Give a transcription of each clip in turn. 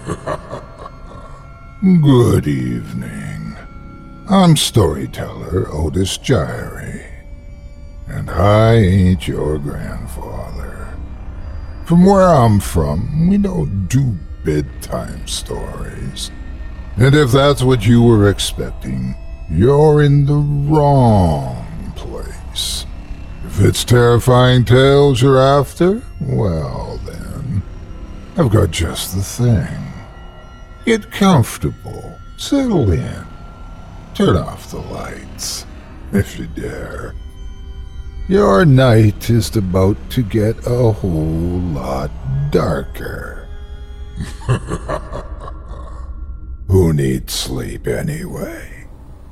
Good evening. I'm storyteller Otis Gyrie, and I ain't your grandfather. From where I'm from, we don't do bedtime stories. And if that's what you were expecting, you're in the wrong place. If it's terrifying tales you're after, well then, I've got just the thing. Get comfortable, settle in, turn off the lights, if you dare. Your night is about to get a whole lot darker. Who needs sleep anyway?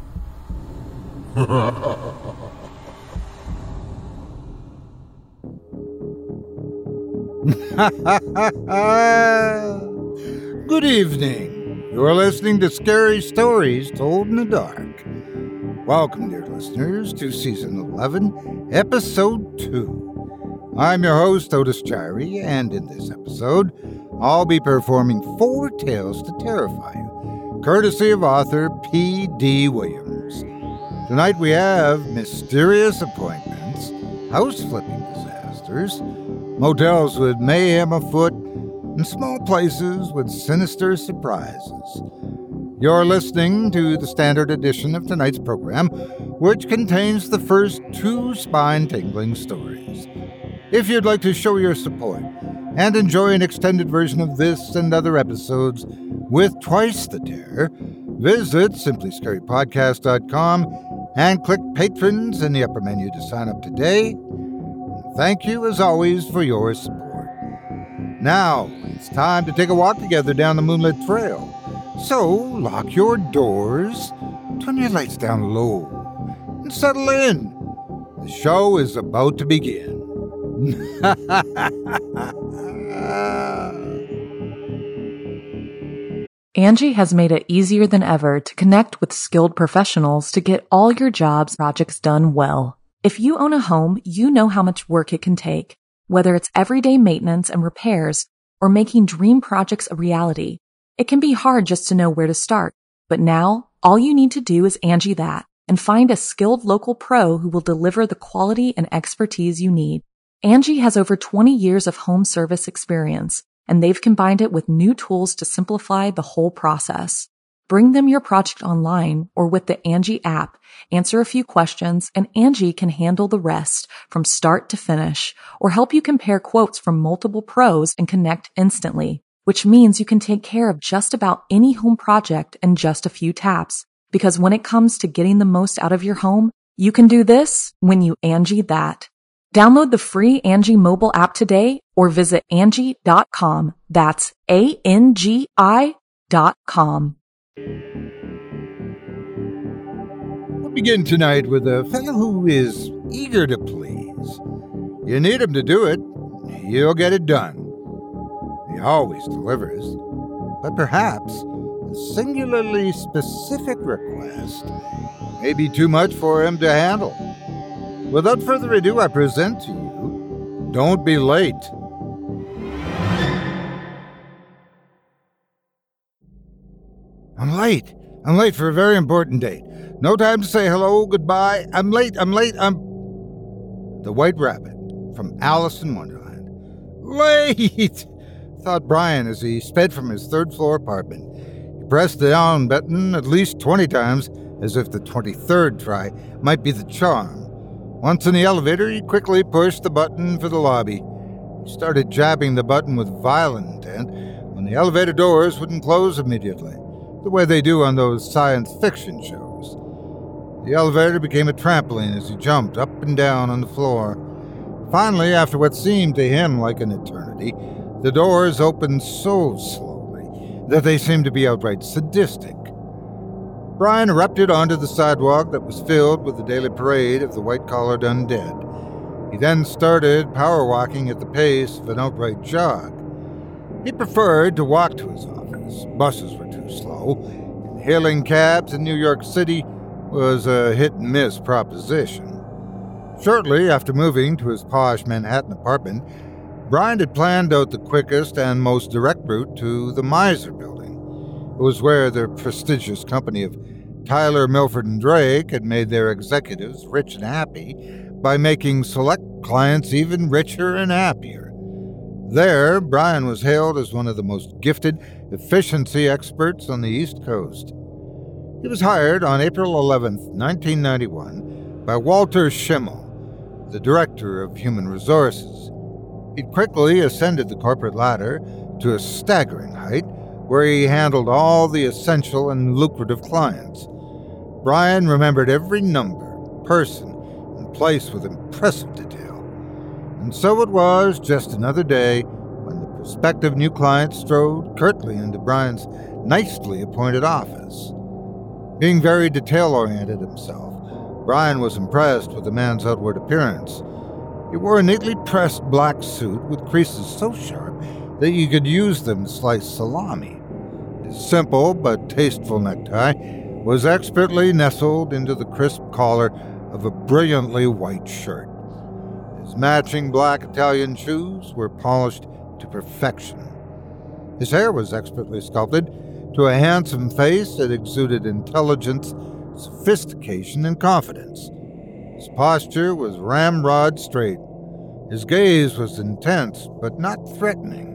Good evening. You're listening to Scary Stories Told in the Dark. Welcome, dear listeners, to Season 11, Episode 2. I'm your host, Otis Gyrie, and in this episode, I'll be performing 4 tales to terrify you, courtesy of author P.D. Williams. Tonight we have mysterious appointments, house-flipping disasters, motels with mayhem afoot, and small places with sinister surprises. You're listening to the standard edition of tonight's program, which contains the first 2 spine-tingling stories. If you'd like to show your support and enjoy an extended version of this and other episodes with twice the terror, visit simplyscarypodcast.com and click Patrons in the upper menu to sign up today. Thank you, as always, for your support. Now, it's time to take a walk together down the moonlit trail. So, lock your doors, turn your lights down low, and settle in. The show is about to begin. Angie has made it easier than ever to connect with skilled professionals to get all your jobs projects done well. If you own a home, you know how much work it can take, whether it's everyday maintenance and repairs or making dream projects a reality. It can be hard just to know where to start, but now all you need to do is Angie that and find a skilled local pro who will deliver the quality and expertise you need. Angie has over 20 years of home service experience, and they've combined it with new tools to simplify the whole process. Bring them your project online or with the Angie app, answer a few questions, and Angie can handle the rest from start to finish, or help you compare quotes from multiple pros and connect instantly, which means you can take care of just about any home project in just a few taps. Because when it comes to getting the most out of your home, you can do this when you Angie that. Download the free Angie mobile app today or visit Angie.com. That's ANGI.com. We'll begin tonight with a fellow who is eager to please. You need him to do it, he'll get it done. He always delivers, but perhaps a singularly specific request may be too much for him to handle. Without further ado, I present to you, Don't Be Late. I'm late for a very important date. No time to say hello, goodbye. I'm late. The White Rabbit from Alice in Wonderland. Late, thought Brian as he sped from his 3rd-floor apartment. He pressed the down button at least 20 times, as if the 23rd try might be the charm. Once in the elevator, he quickly pushed the button for the lobby. He started jabbing the button with violent intent when the elevator doors wouldn't close immediately, the way they do on those science fiction shows. The elevator became a trampoline as he jumped up and down on the floor. Finally, after what seemed to him like an eternity, the doors opened so slowly that they seemed to be outright sadistic. Brian erupted onto the sidewalk that was filled with the daily parade of the white-collared undead. He then started power-walking at the pace of an outright jog. He preferred to walk to his office. Buses were too slow, and hailing cabs in New York City was a hit-and-miss proposition. Shortly after moving to his posh Manhattan apartment, Brian had planned out the quickest and most direct route to the Miser building. It was where the prestigious company of Tyler, Milford, and Drake had made their executives rich and happy by making select clients even richer and happier. There, Brian was hailed as one of the most gifted efficiency experts on the East Coast. He was hired on April 11, 1991, by Walter Schimmel, the director of human resources. He'd quickly ascended the corporate ladder to a staggering height, where he handled all the essential and lucrative clients. Brian remembered every number, person, and place with impressive detail. And so it was just another day when the prospective new client strode curtly into Brian's nicely appointed office. Being very detail-oriented himself, Brian was impressed with the man's outward appearance. He wore a neatly pressed black suit with creases so sharp that you could use them to slice salami. His simple but tasteful necktie was expertly nestled into the crisp collar of a brilliantly white shirt. His matching black Italian shoes were polished to perfection. His hair was expertly sculpted to a handsome face that exuded intelligence, sophistication, and confidence. His posture was ramrod straight. His gaze was intense, but not threatening.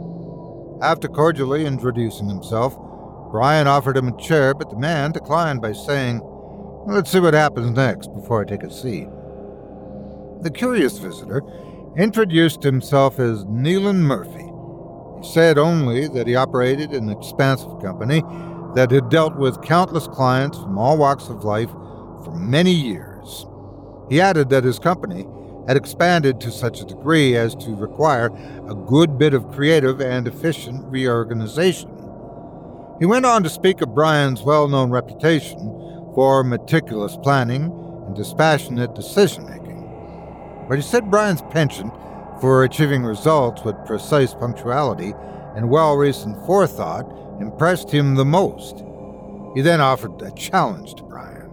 After cordially introducing himself, Brian offered him a chair, but the man declined by saying, "Let's see what happens next before I take a seat." The curious visitor introduced himself as Nealon Murphy. He said only that he operated an expansive company that had dealt with countless clients from all walks of life for many years. He added that his company had expanded to such a degree as to require a good bit of creative and efficient reorganization. He went on to speak of Brian's well-known reputation for meticulous planning and dispassionate decision-making. But he said Brian's penchant for achieving results with precise punctuality and well-reasoned forethought impressed him the most. He then offered a challenge to Brian.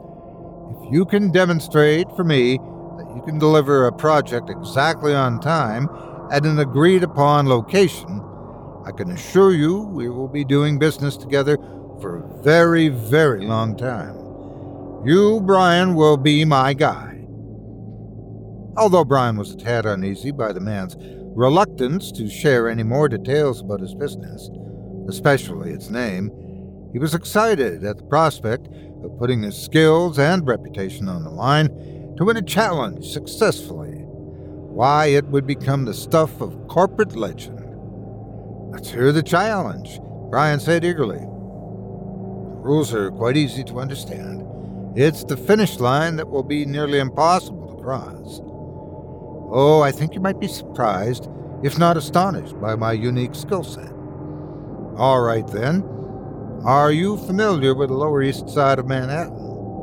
"If you can demonstrate for me that you can deliver a project exactly on time at an agreed-upon location, I can assure you we will be doing business together for a very, very long time. You, Brian, will be my guy." Although Brian was a tad uneasy by the man's reluctance to share any more details about his business, especially its name, he was excited at the prospect of putting his skills and reputation on the line to win a challenge successfully. Why, it would become the stuff of corporate legend. "Let's hear the challenge," Brian said eagerly. "The rules are quite easy to understand. It's the finish line that will be nearly impossible to cross. Oh, I think you might be surprised, if not astonished, by my unique skill set. All right, then. Are you familiar with the Lower East Side of Manhattan?"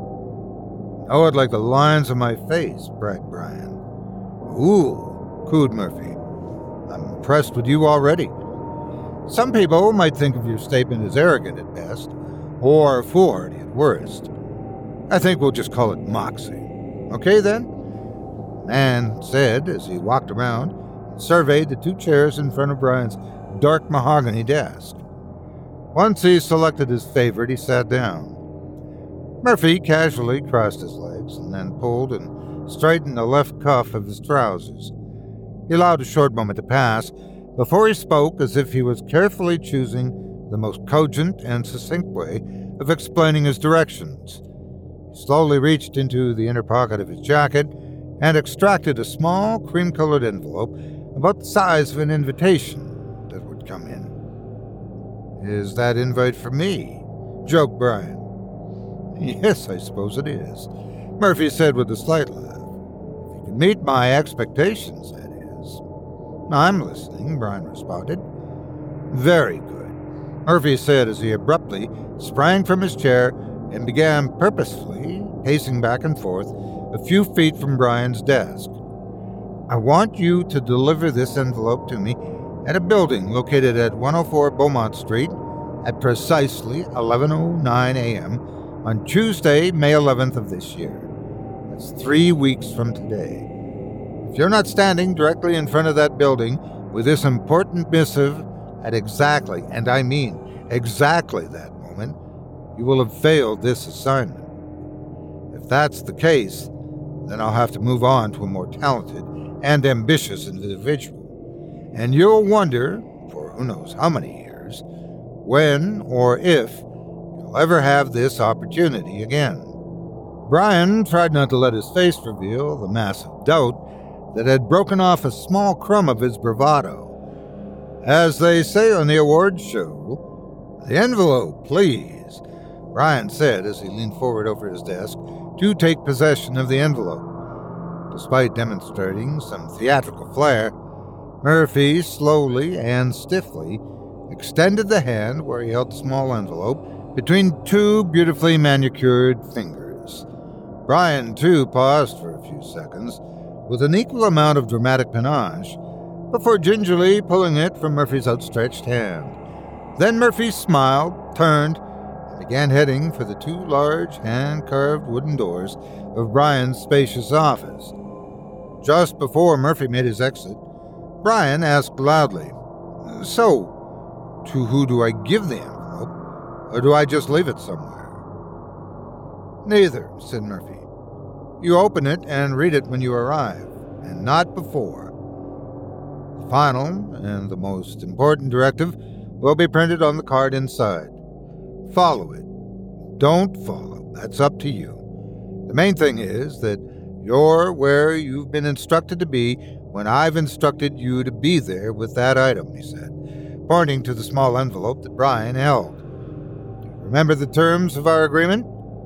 "Know it like the lines of my face," bragged Brian. "Ooh," cooed Murphy. "I'm impressed with you already. Some people might think of your statement as arrogant at best, or foolhardy at worst. I think we'll just call it moxie. Okay, then?" The man said as he walked around and surveyed the two chairs in front of Brian's dark mahogany desk. Once he selected his favorite, he sat down. Murphy casually crossed his legs and then pulled and straightened the left cuff of his trousers. He allowed a short moment to pass before he spoke, as if he was carefully choosing the most cogent and succinct way of explaining his directions. He slowly reached into the inner pocket of his jacket and extracted a small cream-colored envelope about the size of an invitation that would come in. "Is that invite for me?" joked Brian. "Yes, I suppose it is," Murphy said with a slight laugh. "If you can meet my expectations, that is." "I'm listening," Brian responded. "Very good," Murphy said as he abruptly sprang from his chair and began purposefully pacing back and forth a few feet from Brian's desk. "I want you to deliver this envelope to me at a building located at 104 Beaumont Street at precisely 11:09 a.m. on Tuesday, May 11th of this year. That's 3 weeks from today. If you're not standing directly in front of that building with this important missive at exactly, and I mean exactly that moment, you will have failed this assignment. If that's the case, then I'll have to move on to a more talented and ambitious individual. And you'll wonder, for who knows how many years, when or if you'll ever have this opportunity again. Brian tried not to let his face reveal the massive doubt that had broken off a small crumb of his bravado. As they say on the awards show, "The envelope, please," Brian said as he leaned forward over his desk to take possession of the envelope. Despite demonstrating some theatrical flair, Murphy slowly and stiffly extended the hand where he held the small envelope between two beautifully manicured fingers. Brian, too, paused for a few seconds with an equal amount of dramatic panache before gingerly pulling it from Murphy's outstretched hand. Then Murphy smiled, turned, and began heading for the two large hand-carved wooden doors of Brian's spacious office. Just before Murphy made his exit, Brian asked loudly, "So, to who do I give the envelope, or do I just leave it somewhere?" "Neither," said Murphy. "You open it and read it when you arrive, and not before. The final and the most important directive will be printed on the card inside. Follow it. Don't follow. That's up to you. The main thing is that you're where you've been instructed to be when I've instructed you to be there with that item," he said, pointing to the small envelope that Brian held. "Do you remember the terms of our agreement?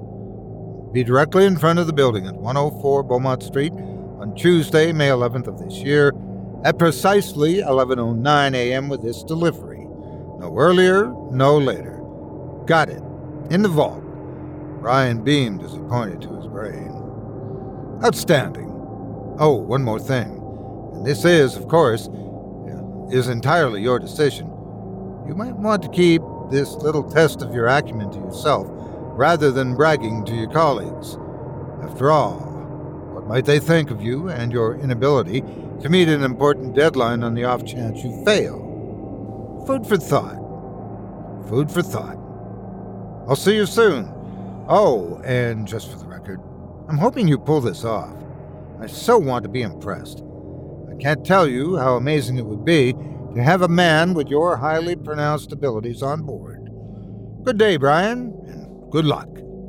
Be directly in front of the building at 104 Beaumont Street on Tuesday, May 11th of this year, at precisely 11:09 a.m. with this delivery. No earlier, no later. Got it. In the vault." Brian beamed as he pointed to his brain. "Outstanding. Oh, one more thing. And this is, of course, is entirely your decision. You might want to keep this little test of your acumen to yourself rather than bragging to your colleagues. After all, what might they think of you and your inability to meet an important deadline on the off chance you fail? Food for thought. Food for thought. I'll see you soon. Oh, and just for the record, I'm hoping you pull this off. I so want to be impressed. I can't tell you how amazing it would be to have a man with your highly pronounced abilities on board. Good day, Brian, and good luck."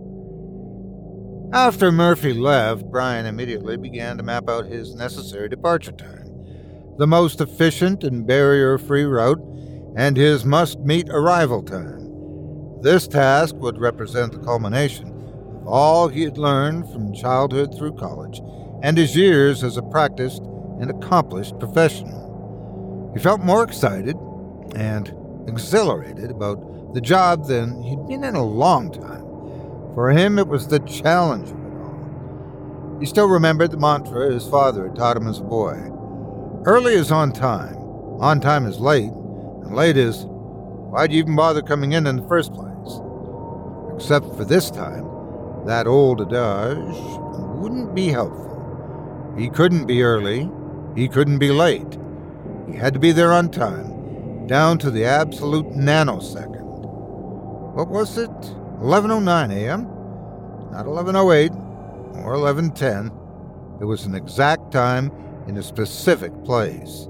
After Murphy left, Brian immediately began to map out his necessary departure time, the most efficient and barrier-free route, and his must-meet arrival time. This task would represent the culmination of all he had learned from childhood through college and his years as a practiced and accomplished professional. He felt more excited and exhilarated about the job than he'd been in a long time. For him, it was the challenge of it all. He still remembered the mantra his father had taught him as a boy. Early is on time is late, and late is, why'd you even bother coming in the first place? Except for this time, that old adage wouldn't be helpful. He couldn't be early, he couldn't be late. He had to be there on time, down to the absolute nanosecond. What was it? 11:09 a.m.? Not 11:08 or 11:10. It was an exact time in a specific place.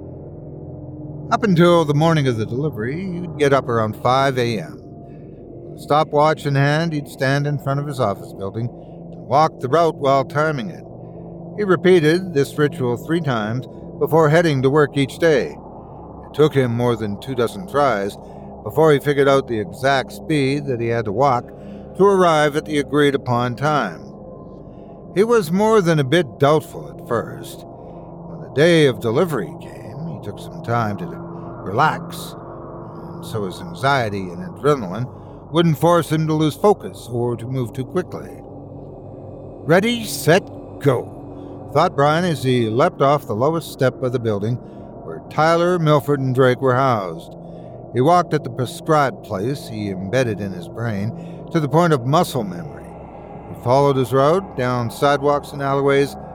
Up until the morning of the delivery, he'd get up around 5 a.m. With a stopwatch in hand, he'd stand in front of his office building and walk the route while timing it. He repeated this ritual 3 times before heading to work each day. It took him more than 24 tries before he figured out the exact speed that he had to walk to arrive at the agreed-upon time. He was more than a bit doubtful at first. When the day of delivery came, he took some time to relax, so his anxiety and adrenaline wouldn't force him to lose focus or to move too quickly. Ready, set, go, thought Brian as he leapt off the lowest step of the building where Tyler, Milford, and Drake were housed. He walked at the prescribed place he embedded in his brain to the point of muscle memory. He followed his road down sidewalks and alleyways that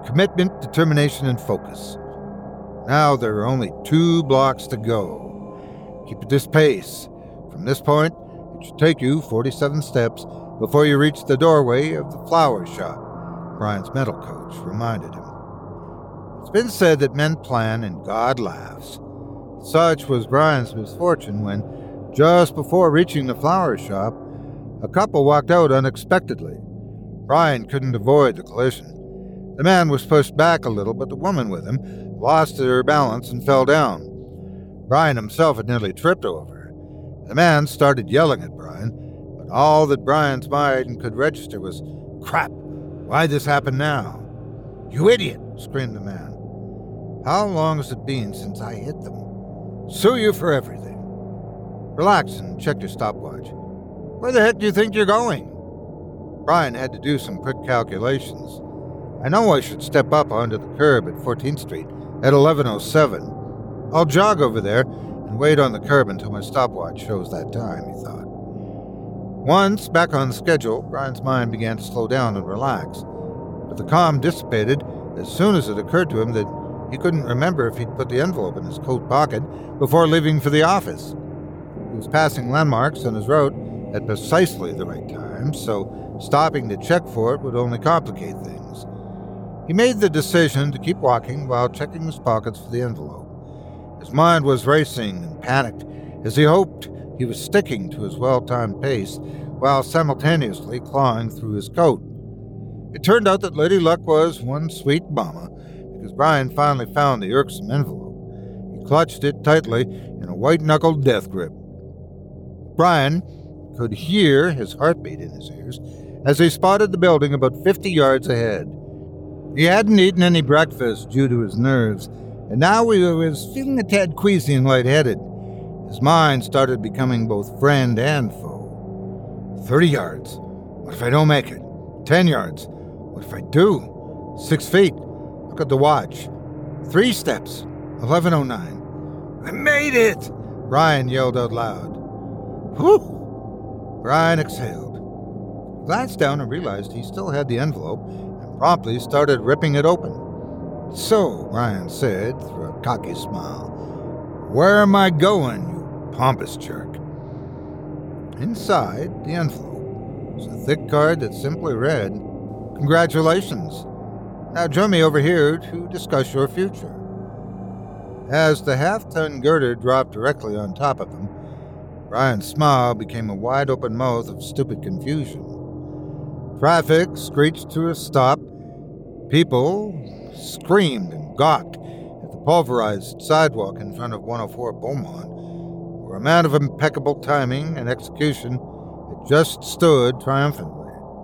commitment, determination, and focus. Now there are only 2 blocks to go. Keep at this pace. From this point, it should take you 47 steps before you reach the doorway of the flower shop, Brian's mental coach reminded him. It's been said that men plan and God laughs. Such was Brian's misfortune when, just before reaching the flower shop, a couple walked out unexpectedly. Brian couldn't avoid the collision. The man was pushed back a little, but the woman with him lost her balance and fell down. Brian himself had nearly tripped over. The man started yelling at Brian, but all that Brian's mind could register was, "Crap, why'd this happen now?" "You idiot," screamed the man. "How long has it been since I hit them? Sue you for everything." "Relax and check your stopwatch." "Where the heck do you think you're going?" Brian had to do some quick calculations. "I know I should step up onto the curb at 14th Street at 11:07. I'll jog over there and wait on the curb until my stopwatch shows that time," he thought. Once back on schedule, Brian's mind began to slow down and relax, but the calm dissipated as soon as it occurred to him that he couldn't remember if he'd put the envelope in his coat pocket before leaving for the office. He was passing landmarks on his route at precisely the right time, so stopping to check for it would only complicate things. He made the decision to keep walking while checking his pockets for the envelope. His mind was racing and panicked as he hoped he was sticking to his well-timed pace while simultaneously clawing through his coat. It turned out that Lady Luck was one sweet mama, because Brian finally found the irksome envelope. He clutched it tightly in a white-knuckled death grip. Brian could hear his heartbeat in his ears as he spotted the building about 50 yards ahead. He hadn't eaten any breakfast due to his nerves, and now he was feeling a tad queasy and lightheaded. His mind started becoming both friend and foe. 30 yards. What if I don't make it? 10 yards. What if I do? 6 feet. Look at the watch. 3 steps. 11:09. I made it! Brian yelled out loud. Whew! Brian exhaled. He glanced down and realized he still had the envelope and promptly started ripping it open. "So," Brian said through a cocky smile, "where am I going, you pompous jerk?" Inside the envelope was a thick card that simply read, "Congratulations. Now join me over here to discuss your future." As the half-ton girder dropped directly on top of him, Brian's smile became a wide-open mouth of stupid confusion. Traffic screeched to a stop. People screamed and gawked at the pulverized sidewalk in front of 104 Beaumont, where a man of impeccable timing and execution had just stood triumphantly.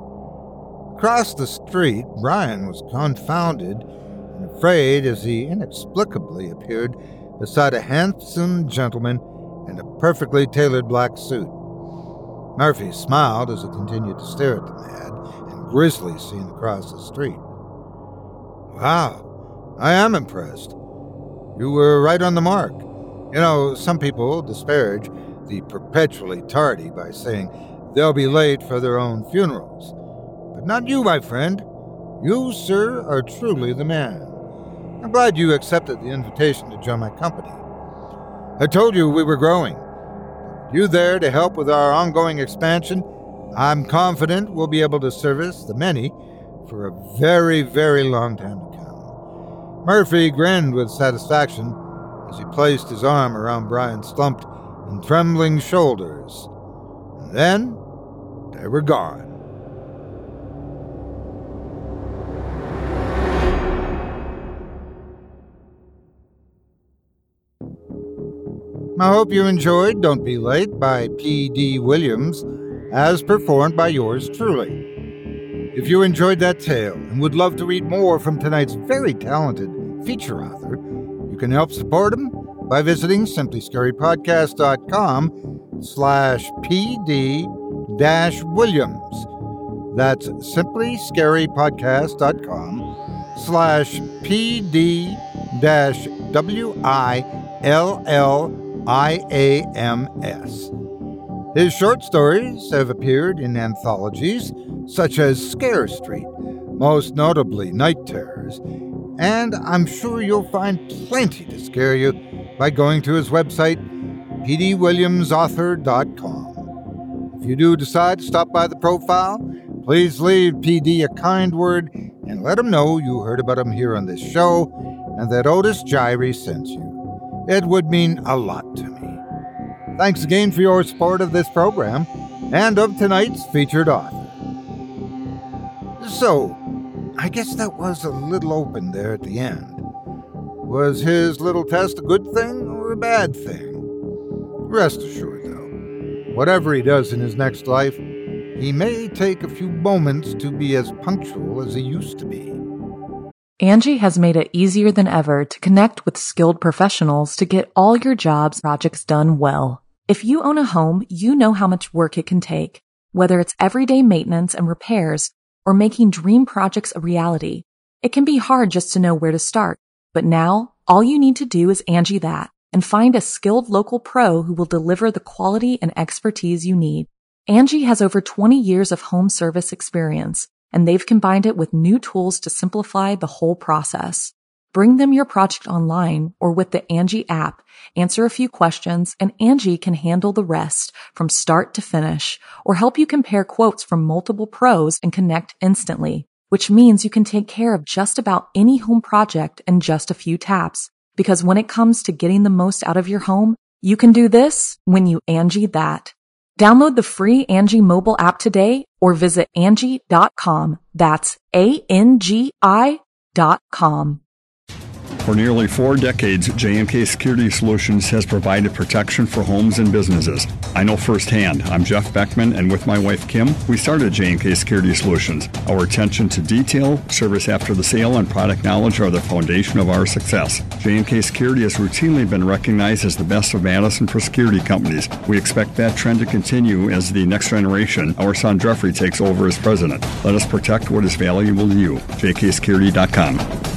Across the street, Brian was confounded and afraid as he inexplicably appeared beside a handsome gentleman in a perfectly tailored black suit. Murphy smiled as he continued to stare at the mad and grisly scene across the street. "Wow, I am impressed. You were right on the mark. You know, some people disparage the perpetually tardy by saying they'll be late for their own funerals. But not you, my friend. You, sir, are truly the man. I'm glad you accepted the invitation to join my company. I told you we were growing. With you there to help with our ongoing expansion, I'm confident we'll be able to service the many for a very, very long time to come." Murphy grinned with satisfaction as he placed his arm around Brian's slumped and trembling shoulders. And then they were gone. I hope you enjoyed Don't Be Late by P.D. Williams, as performed by yours truly. If you enjoyed that tale and would love to read more from tonight's very talented feature author, you can help support him by visiting simplyscarypodcast.com/PD-Williams. That's simplyscarypodcast.com/PD-WILLIAMS. His short stories have appeared in anthologies such as Scare Street, most notably night terrors, and I'm sure you'll find plenty to scare you by going to his website, pdwilliamsauthor.com. If you do decide to stop by the profile, please leave PD a kind word and let him know you heard about him here on this show and that Otis Jiry sent you. It would mean a lot to me. Thanks again for your support of this program and of tonight's featured author. So, I guess that was a little open there at the end. Was his little test a good thing or a bad thing? Rest assured, though, whatever he does in his next life, he may take a few moments to be as punctual as he used to be. Angie has made it easier than ever to connect with skilled professionals to get all your jobs projects done well. If you own a home, you know how much work it can take, whether it's everyday maintenance and repairs or making dream projects a reality. It can be hard just to know where to start, but now all you need to do is Angie that and find a skilled local pro who will deliver the quality and expertise you need. Angie has over 20 years of home service experience, and they've combined it with new tools to simplify the whole process. Bring them your project online or with the Angie app, answer a few questions, and Angie can handle the rest from start to finish or help you compare quotes from multiple pros and connect instantly, which means you can take care of just about any home project in just a few taps. Because when it comes to getting the most out of your home, you can do this when you Angie that. Download the free Angie mobile app today or visit Angie.com. That's ANGI.com. For nearly 4 decades, J&K Security Solutions has provided protection for homes and businesses. I know firsthand. I'm Jeff Beckman, and with my wife Kim, we started J&K Security Solutions. Our attention to detail, service after the sale, and product knowledge are the foundation of our success. J&K Security has routinely been recognized as the best of Madison for security companies. We expect that trend to continue as the next generation, our son Jeffrey, takes over as president. Let us protect what is valuable to you. JKSecurity.com.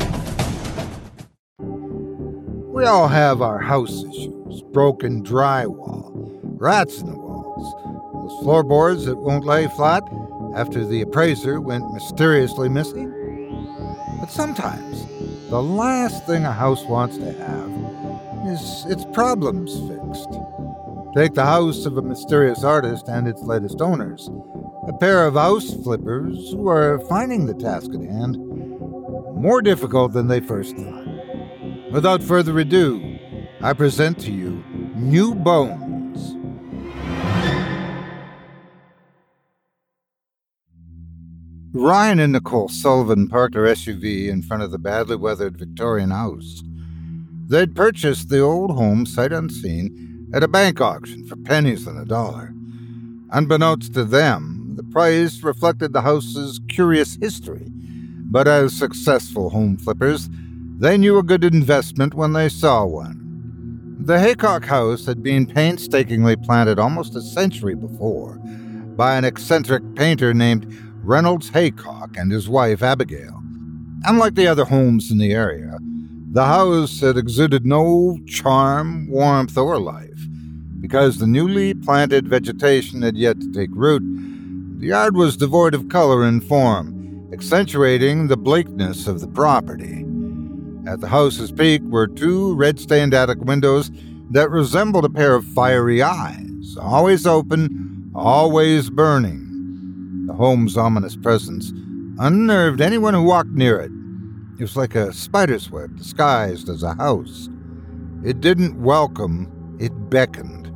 We all have our house issues, broken drywall, rats in the walls, those floorboards that won't lay flat after the appraiser went mysteriously missing. But sometimes, the last thing a house wants to have is its problems fixed. Take the house of a mysterious artist and its latest owners, a pair of house flippers who are finding the task at hand more difficult than they first thought. Without further ado, I present to you New Bones. Ryan and Nicole Sullivan parked their SUV in front of the badly weathered Victorian house. They'd purchased the old home sight unseen at a bank auction for pennies on the dollar. Unbeknownst to them, the price reflected the house's curious history, but as successful home flippers, they knew a good investment when they saw one. The Haycock house had been painstakingly planted almost a century before by an eccentric painter named Reynolds Haycock and his wife Abigail. Unlike the other homes in the area, the house had exuded no charm, warmth, or life. Because the newly planted vegetation had yet to take root, the yard was devoid of color and form, accentuating the bleakness of the property. At the house's peak were 2 red-stained attic windows that resembled a pair of fiery eyes, always open, always burning. The home's ominous presence unnerved anyone who walked near it. It was like a spider's web disguised as a house. It didn't welcome, it beckoned.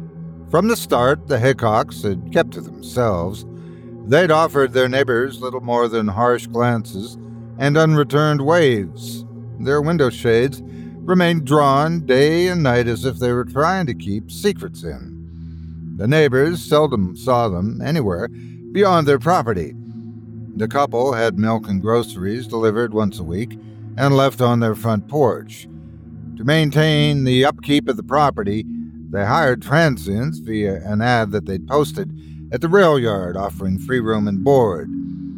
From the start, the Haycocks had kept to themselves. They'd offered their neighbors little more than harsh glances and unreturned waves. Their window shades remained drawn day and night as if they were trying to keep secrets in. The neighbors seldom saw them anywhere beyond their property. The couple had milk and groceries delivered once a week and left on their front porch. To maintain the upkeep of the property, they hired transients via an ad that they'd posted at the rail yard offering free room and board.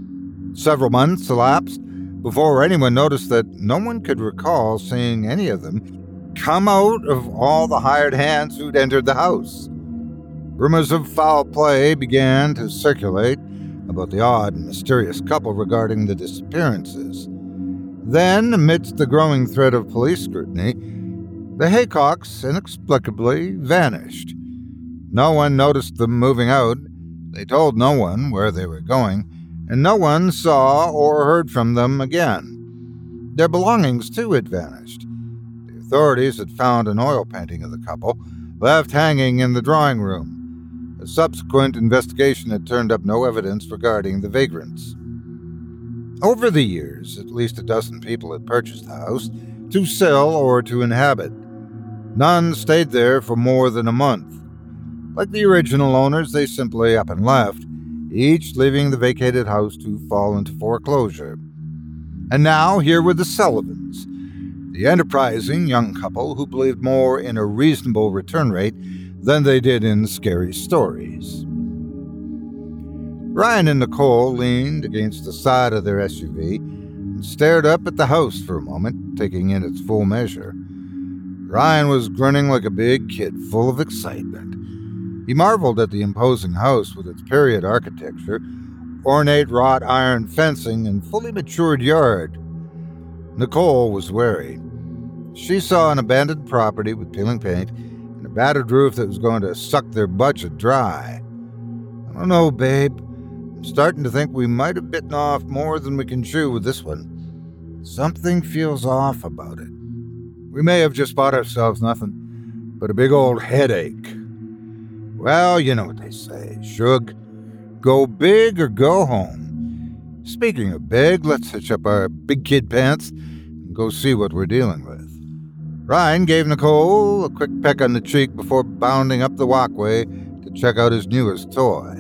Several months elapsed before anyone noticed that no one could recall seeing any of them come out of all the hired hands who'd entered the house. Rumors of foul play began to circulate about the odd and mysterious couple regarding the disappearances. Then, amidst the growing threat of police scrutiny, the Haycocks inexplicably vanished. No one noticed them moving out, they told no one where they were going, and no one saw or heard from them again. Their belongings, too, had vanished. The authorities had found an oil painting of the couple, left hanging in the drawing room. A subsequent investigation had turned up no evidence regarding the vagrants. Over the years, at least a dozen people had purchased the house to sell or to inhabit. None stayed there for more than a month. Like the original owners, they simply up and left, each leaving the vacated house to fall into foreclosure. And now here were the Sullivans, the enterprising young couple who believed more in a reasonable return rate than they did in scary stories. Ryan and Nicole leaned against the side of their SUV and stared up at the house for a moment, taking in its full measure. Ryan was grinning like a big kid, full of excitement. He marveled at the imposing house with its period architecture, ornate wrought iron fencing, and fully matured yard. Nicole was wary. She saw an abandoned property with peeling paint and a battered roof that was going to suck their budget dry. I don't know, babe. I'm starting to think we might have bitten off more than we can chew with this one. Something feels off about it. We may have just bought ourselves nothing but a big old headache. Well, you know what they say, Shug. Go big or go home. Speaking of big, let's hitch up our big kid pants and go see what we're dealing with. Ryan gave Nicole a quick peck on the cheek before bounding up the walkway to check out his newest toy.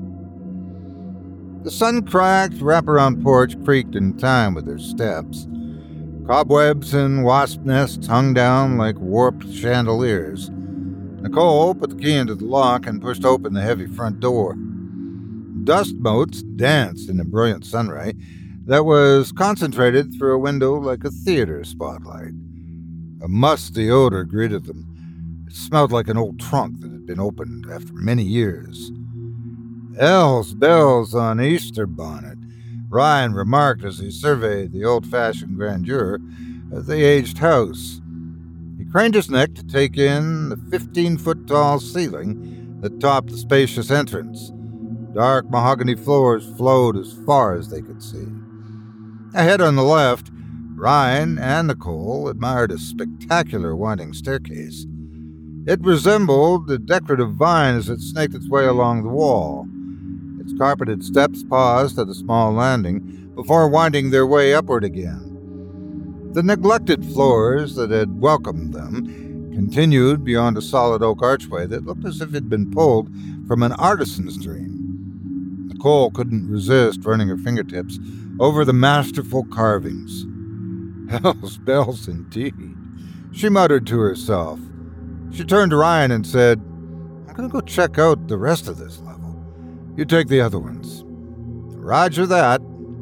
The sun-cracked wraparound porch creaked in time with their steps. Cobwebs and wasp nests hung down like warped chandeliers. Nicole put the key into the lock and pushed open the heavy front door. Dust motes danced in a brilliant sunray that was concentrated through a window like a theater spotlight. A musty odor greeted them. It smelled like an old trunk that had been opened after many years. Hell's bells on Easter bonnet, Ryan remarked as he surveyed the old-fashioned grandeur of the aged house. He craned his neck to take in the 15-foot-tall ceiling that topped the spacious entrance. Dark mahogany floors flowed as far as they could see. Ahead on the left, Ryan and Nicole admired a spectacular winding staircase. It resembled a decorative vine as it snaked its way along the wall. Its carpeted steps paused at a small landing before winding their way upward again. The neglected floors that had welcomed them continued beyond a solid oak archway that looked as if it had been pulled from an artisan's dream. Nicole couldn't resist running her fingertips over the masterful carvings. Hell's bells indeed, she muttered to herself. She turned to Ryan and said, I'm going to go check out the rest of this level. You take the other ones. Roger that.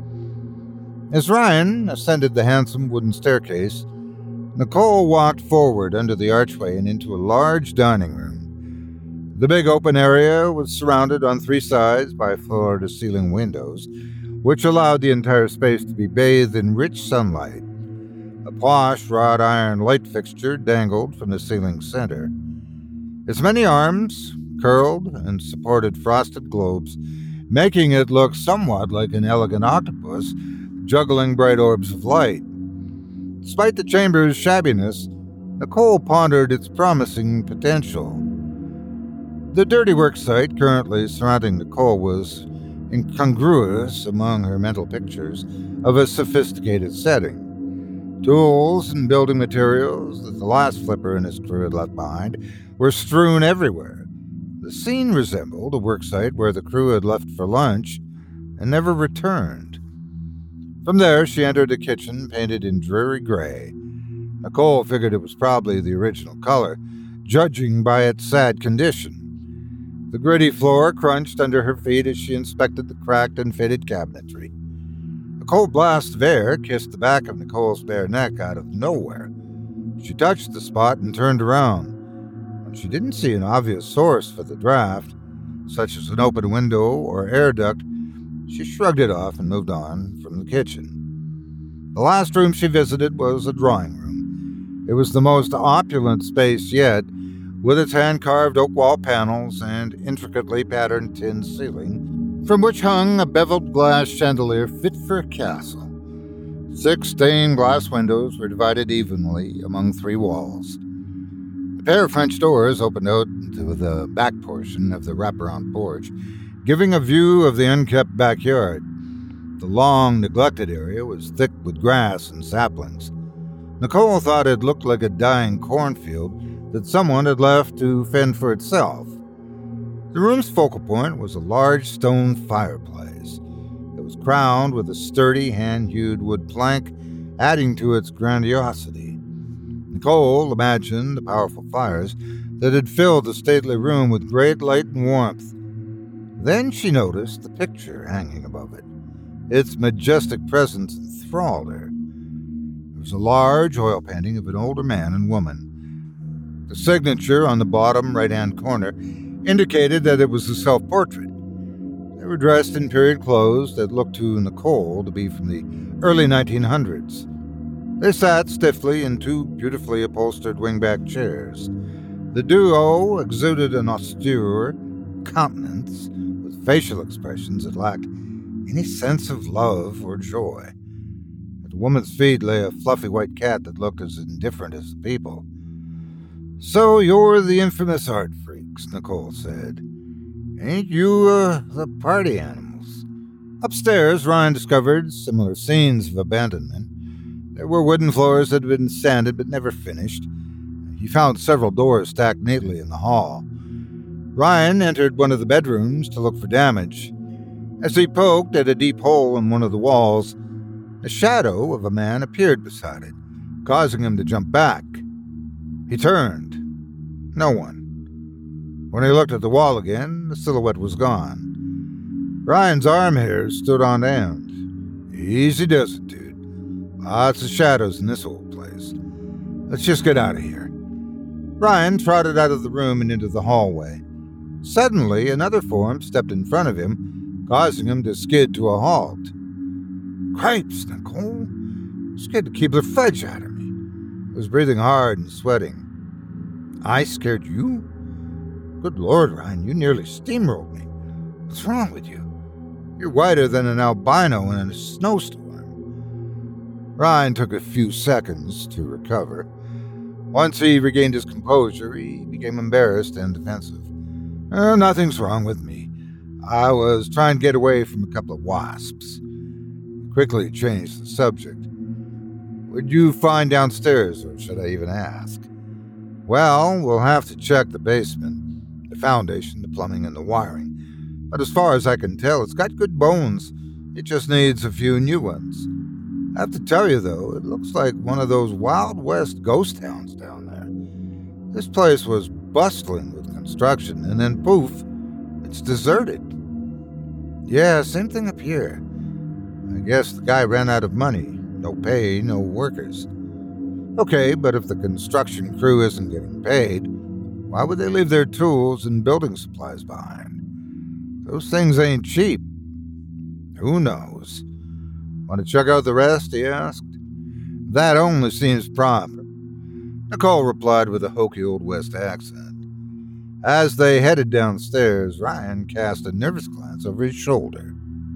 As Ryan ascended the handsome wooden staircase, Nicole walked forward under the archway and into a large dining room. The big open area was surrounded on three sides by floor-to-ceiling windows, which allowed the entire space to be bathed in rich sunlight. A posh wrought iron light fixture dangled from the ceiling's center. Its many arms curled and supported frosted globes, making it look somewhat like an elegant octopus juggling bright orbs of light. Despite the chamber's shabbiness, Nicole pondered its promising potential. The dirty work site currently surrounding Nicole was incongruous among her mental pictures of a sophisticated setting. Tools and building materials that the last flipper and his crew had left behind were strewn everywhere. The scene resembled a worksite where the crew had left for lunch and never returned. From there, she entered a kitchen painted in dreary gray. Nicole figured it was probably the original color, judging by its sad condition. The gritty floor crunched under her feet as she inspected the cracked and faded cabinetry. A cold blast of air kissed the back of Nicole's bare neck out of nowhere. She touched the spot and turned around. When she didn't see an obvious source for the draft, such as an open window or air duct, She shrugged it off and moved on from the kitchen. The last room she visited was a drawing room. It was the most opulent space yet, with its hand-carved oak wall panels and intricately patterned tin ceiling, from which hung a beveled glass chandelier fit for a castle. 6 stained glass windows were divided evenly among 3 walls. A pair of French doors opened out to the back portion of the wraparound porch, giving a view of the unkept backyard. The long, neglected area was thick with grass and saplings. Nicole thought it looked like a dying cornfield that someone had left to fend for itself. The room's focal point was a large stone fireplace. It was crowned with a sturdy, hand-hewed wood plank, adding to its grandiosity. Nicole imagined the powerful fires that had filled the stately room with great light and warmth. Then she noticed the picture hanging above it. Its majestic presence enthralled her. There was a large oil painting of an older man and woman. The signature on the bottom right-hand corner indicated that it was a self-portrait. They were dressed in period clothes that looked to Nicole to be from the early 1900s. They sat stiffly in 2 beautifully upholstered wingback chairs. The duo exuded an austere countenance with facial expressions that lacked any sense of love or joy. At the woman's feet lay a fluffy white cat that looked as indifferent as the people. "So you're the infamous art freaks," Nicole said. "Ain't you, the party animals?" Upstairs, Ryan discovered similar scenes of abandonment. There were wooden floors that had been sanded but never finished. He found several doors stacked neatly in the hall. Ryan entered one of the bedrooms to look for damage. As he poked at a deep hole in one of the walls, a shadow of a man appeared beside it, causing him to jump back. He turned. No one. When he looked at the wall again, the silhouette was gone. Ryan's arm hairs stood on end. "Easy does it, dude. Lots of shadows in this old place. Let's just get out of here." Ryan trotted out of the room and into the hallway. Suddenly, another form stepped in front of him, causing him to skid to a halt. "Cripes, Nicole! Scared the Keebler fudge out of me." I was breathing hard and sweating. "I scared you? Good Lord, Ryan, you nearly steamrolled me. What's wrong with you? You're whiter than an albino in a snowstorm." Ryan took a few seconds to recover. Once he regained his composure, he became embarrassed and defensive. "Nothing's wrong with me. I was trying to get away from a couple of wasps." He quickly changed the subject. "What'd you find downstairs, or should I even ask?" "Well, we'll have to check the basement, the foundation, the plumbing, and the wiring. But as far as I can tell, it's got good bones. It just needs a few new ones. I have to tell you, though, it looks like one of those Wild West ghost towns down there. This place was bustling with construction, and then poof, it's deserted." "Yeah, same thing up here. I guess the guy ran out of money. No pay, no workers." "Okay, but if the construction crew isn't getting paid, why would they leave their tools and building supplies behind? Those things ain't cheap." "Who knows? Want to check out the rest?" he asked. "That only seems proper," Nicole replied with a hokey old West accent. As they headed downstairs, Ryan cast a nervous glance over his shoulder.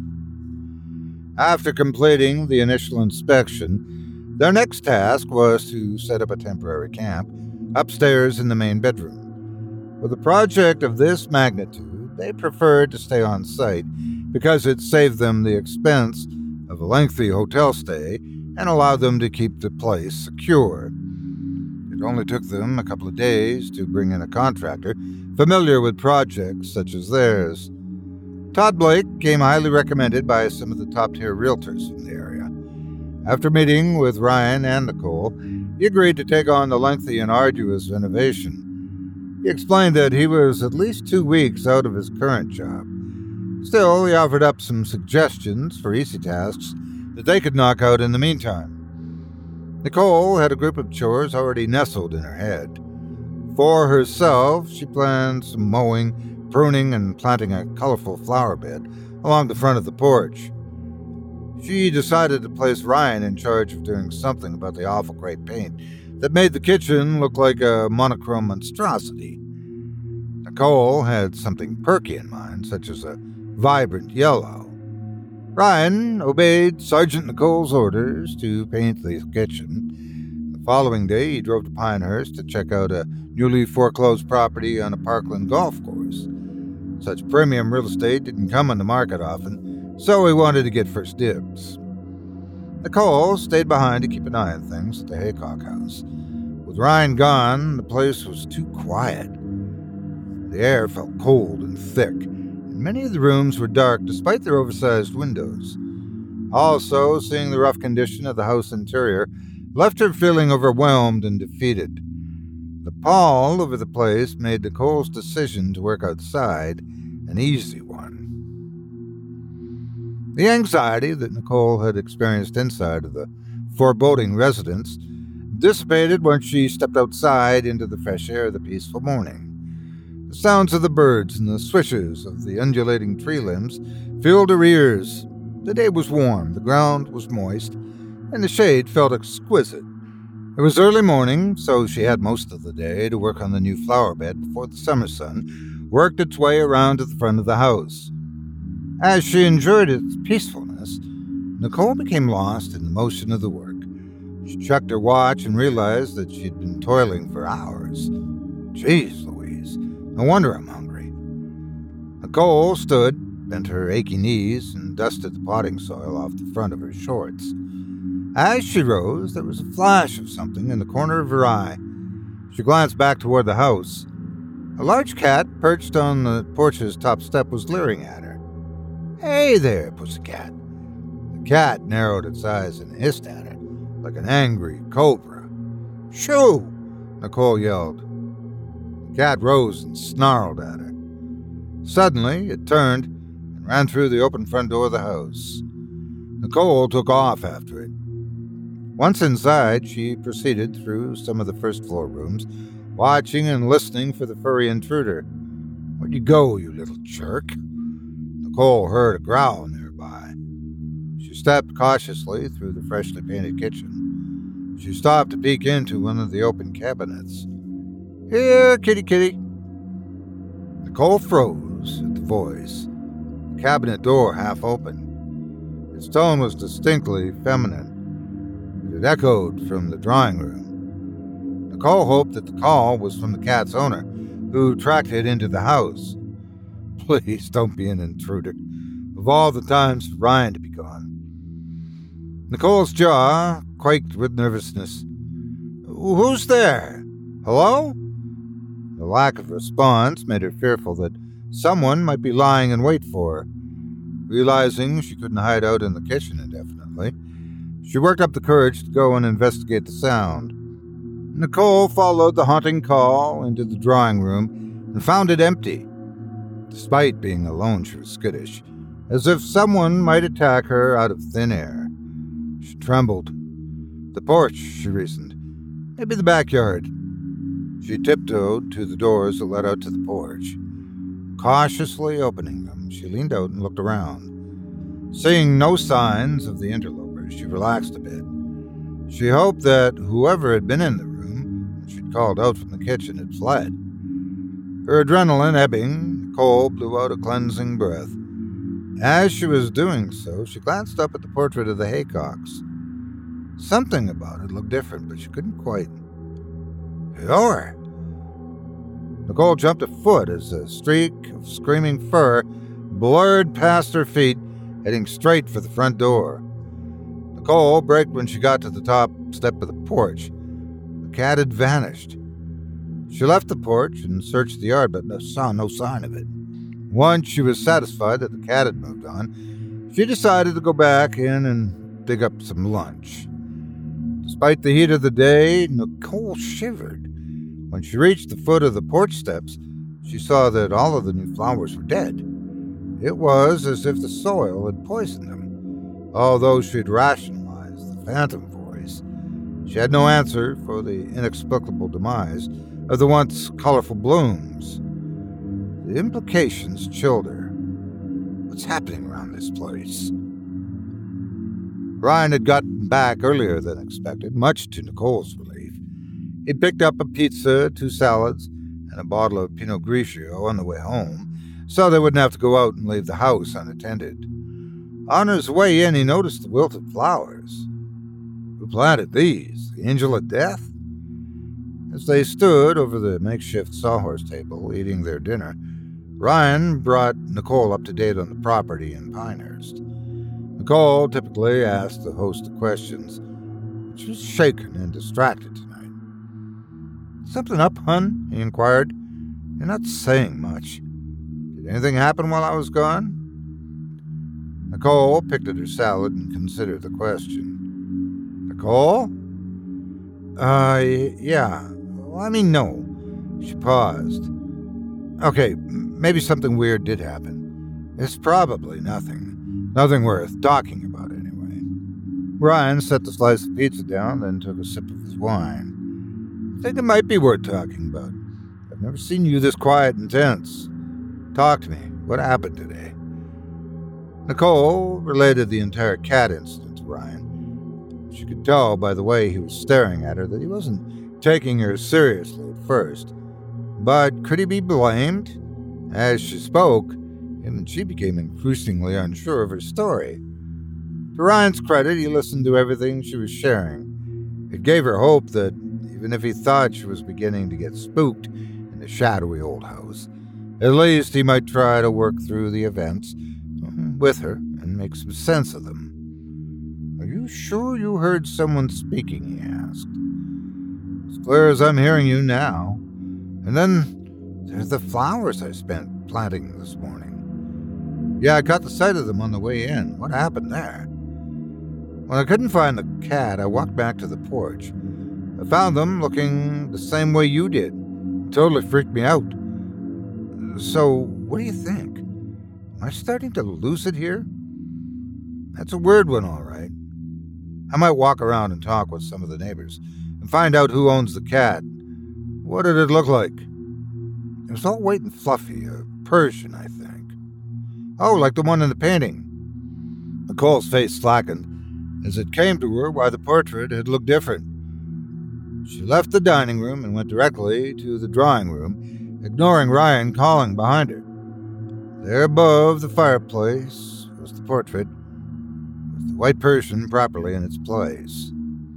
After completing the initial inspection, their next task was to set up a temporary camp upstairs in the main bedroom. For the project of this magnitude, they preferred to stay on site because it saved them the expense of a lengthy hotel stay and allowed them to keep the place secure. It only took them a couple of days to bring in a contractor familiar with projects such as theirs. Todd Blake came highly recommended by some of the top-tier realtors from the area. After meeting with Ryan and Nicole, he agreed to take on the lengthy and arduous renovation. He explained that he was at least 2 weeks out of his current job. Still, he offered up some suggestions for easy tasks that they could knock out in the meantime. Nicole had a group of chores already nestled in her head. For herself, she planned some mowing, pruning and planting a colorful flower bed along the front of the porch. She decided to place Ryan in charge of doing something about the awful gray paint that made the kitchen look like a monochrome monstrosity. Nicole had something perky in mind, such as a vibrant yellow. Ryan obeyed Sergeant Nicole's orders to paint the kitchen. The following day, he drove to Pinehurst to check out a newly foreclosed property on a Parkland golf course. Such premium real estate didn't come on the market often, so he wanted to get first dibs. Nicole stayed behind to keep an eye on things at the Haycock house. With Ryan gone, the place was too quiet. The air felt cold and thick, and many of the rooms were dark despite their oversized windows. Also, seeing the rough condition of the house interior left her feeling overwhelmed and defeated. The pall over the place made Nicole's decision to work outside an easy one. The anxiety that Nicole had experienced inside of the foreboding residence dissipated once she stepped outside into the fresh air of the peaceful morning. The sounds of the birds and the swishes of the undulating tree limbs filled her ears. The day was warm, the ground was moist, and the shade felt exquisite. It was early morning, so she had most of the day to work on the new flower bed before the summer sun worked its way around to the front of the house. As she enjoyed its peacefulness, Nicole became lost in the motion of the work. She checked her watch and realized that she'd been toiling for hours. Jeez Louise, no wonder I'm hungry. Nicole stood, bent her achy knees, and dusted the potting soil off the front of her shorts. As she rose, there was a flash of something in the corner of her eye. She glanced back toward the house. A large cat, perched on the porch's top step, was leering at her. "Hey there, pussycat." The cat narrowed its eyes and hissed at her like an angry cobra. "Shoo!" Nicole yelled. The cat rose and snarled at her. Suddenly, it turned and ran through the open front door of the house. Nicole took off after it. Once inside, she proceeded through some of the first-floor rooms, watching and listening for the furry intruder. "Where'd you go, you little jerk?" Nicole heard a growl nearby. She stepped cautiously through the freshly painted kitchen. She stopped to peek into one of the open cabinets. "Here, kitty, kitty." Nicole froze at the voice, the cabinet door half open. Its tone was distinctly feminine. It echoed from the drawing room. Nicole hoped that the call was from the cat's owner, who tracked it into the house. Please don't be an intruder. Of all the times for Ryan to be gone. Nicole's jaw quaked with nervousness. "Who's there? Hello?" The lack of response made her fearful that someone might be lying in wait for her. Realizing she couldn't hide out in the kitchen indefinitely, she worked up the courage to go and investigate the sound. Nicole followed the haunting call into the drawing room and found it empty. Despite being alone, she was skittish, as if someone might attack her out of thin air. She trembled. The porch, she reasoned. Maybe the backyard. She tiptoed to the doors that led out to the porch. Cautiously opening them, she leaned out and looked around. Seeing no signs of the interlopers, she relaxed a bit. She hoped that whoever had been in the room when she'd called out from the kitchen had fled. Her adrenaline ebbing, Nicole blew out a cleansing breath. As she was doing so, she glanced up at the portrait of the Haycocks. Something about it looked different, but she couldn't quite. Lord! Nicole jumped a foot as a streak of screaming fur blurred past her feet, heading straight for the front door. Nicole braked when she got to the top step of the porch. The cat had vanished. She left the porch and searched the yard, but saw no sign of it. Once she was satisfied that the cat had moved on, she decided to go back in and dig up some lunch. Despite the heat of the day, Nicole shivered. When she reached the foot of the porch steps, she saw that all of the new flowers were dead. It was as if the soil had poisoned them. Although she'd rationalized the phantom voice, she had no answer for the inexplicable demise of the once colorful blooms. The implications chilled her. What's happening around this place? Ryan had gotten back earlier than expected, much to Nicole's relief. He picked up a pizza, 2 salads, and a bottle of Pinot Grigio on the way home, so they wouldn't have to go out and leave the house unattended. On his way in, he noticed the wilted flowers. Who planted these? The Angel of Death? As they stood over the makeshift sawhorse table, eating their dinner, Ryan brought Nicole up to date on the property in Pinehurst. Nicole typically asked the host of questions. She was shaken and distracted tonight. "Something up, hun?" he inquired. "You're not saying much. Did anything happen while I was gone?" Nicole picked at her salad and considered the question. "Nicole?" Yeah. Well, I mean, no." She paused. "Okay, maybe something weird did happen. It's probably nothing. Nothing worth talking about anyway." Ryan set the slice of pizza down, then took a sip of his wine. "I think it might be worth talking about. I've never seen you this quiet and tense. Talk to me. What happened today?" Nicole related the entire cat incident to Ryan. She could tell by the way he was staring at her that he wasn't taking her seriously at first. But could he be blamed? As she spoke, him and she became increasingly unsure of her story. To Ryan's credit, he listened to everything she was sharing. It gave her hope that even if he thought she was beginning to get spooked in the shadowy old house, at least he might try to work through the events with her and make some sense of them. "Are you sure you heard someone speaking?" he asked. "As clear as I'm hearing you now. And then there's the flowers I spent planting this morning." "Yeah, I caught the sight of them on the way in. What happened there?" "When I couldn't find the cat, I walked back to the porch. I found them looking the same way you did. It totally freaked me out. So, what do you think? Am I starting to lose it here? That's a weird one, all right. I might walk around and talk with some of the neighbors and find out who owns the cat. What did it look like?" "It was all white and fluffy, a Persian, I think." "Oh, like the one in the painting." Nicole's face slackened as it came to her why the portrait had looked different. She left the dining room and went directly to the drawing room, ignoring Ryan calling behind her. There above the fireplace was the portrait, with the white Persian properly in its place.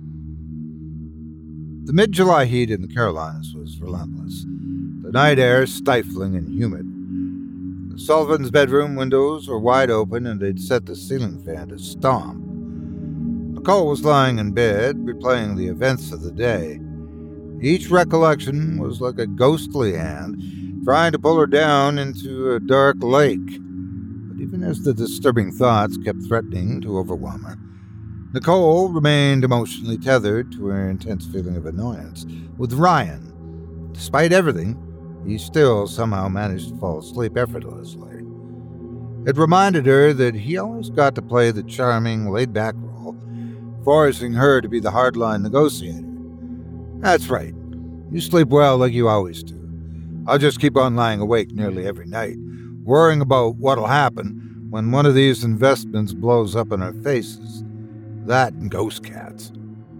The mid-July heat in the Carolinas was relentless, the night air stifling and humid. The Sullivan's bedroom windows were wide open and they'd set the ceiling fan to stomp. Nicole was lying in bed, replaying the events of the day. Each recollection was like a ghostly hand trying to pull her down into a dark lake. But even as the disturbing thoughts kept threatening to overwhelm her, Nicole remained emotionally tethered to her intense feeling of annoyance with Ryan. Despite everything, he still somehow managed to fall asleep effortlessly. It reminded her that he always got to play the charming, laid-back role, forcing her to be the hardline negotiator. "That's right. You sleep well like you always do. I'll just keep on lying awake nearly every night, worrying about what'll happen when one of these investments blows up in our faces. That and ghost cats."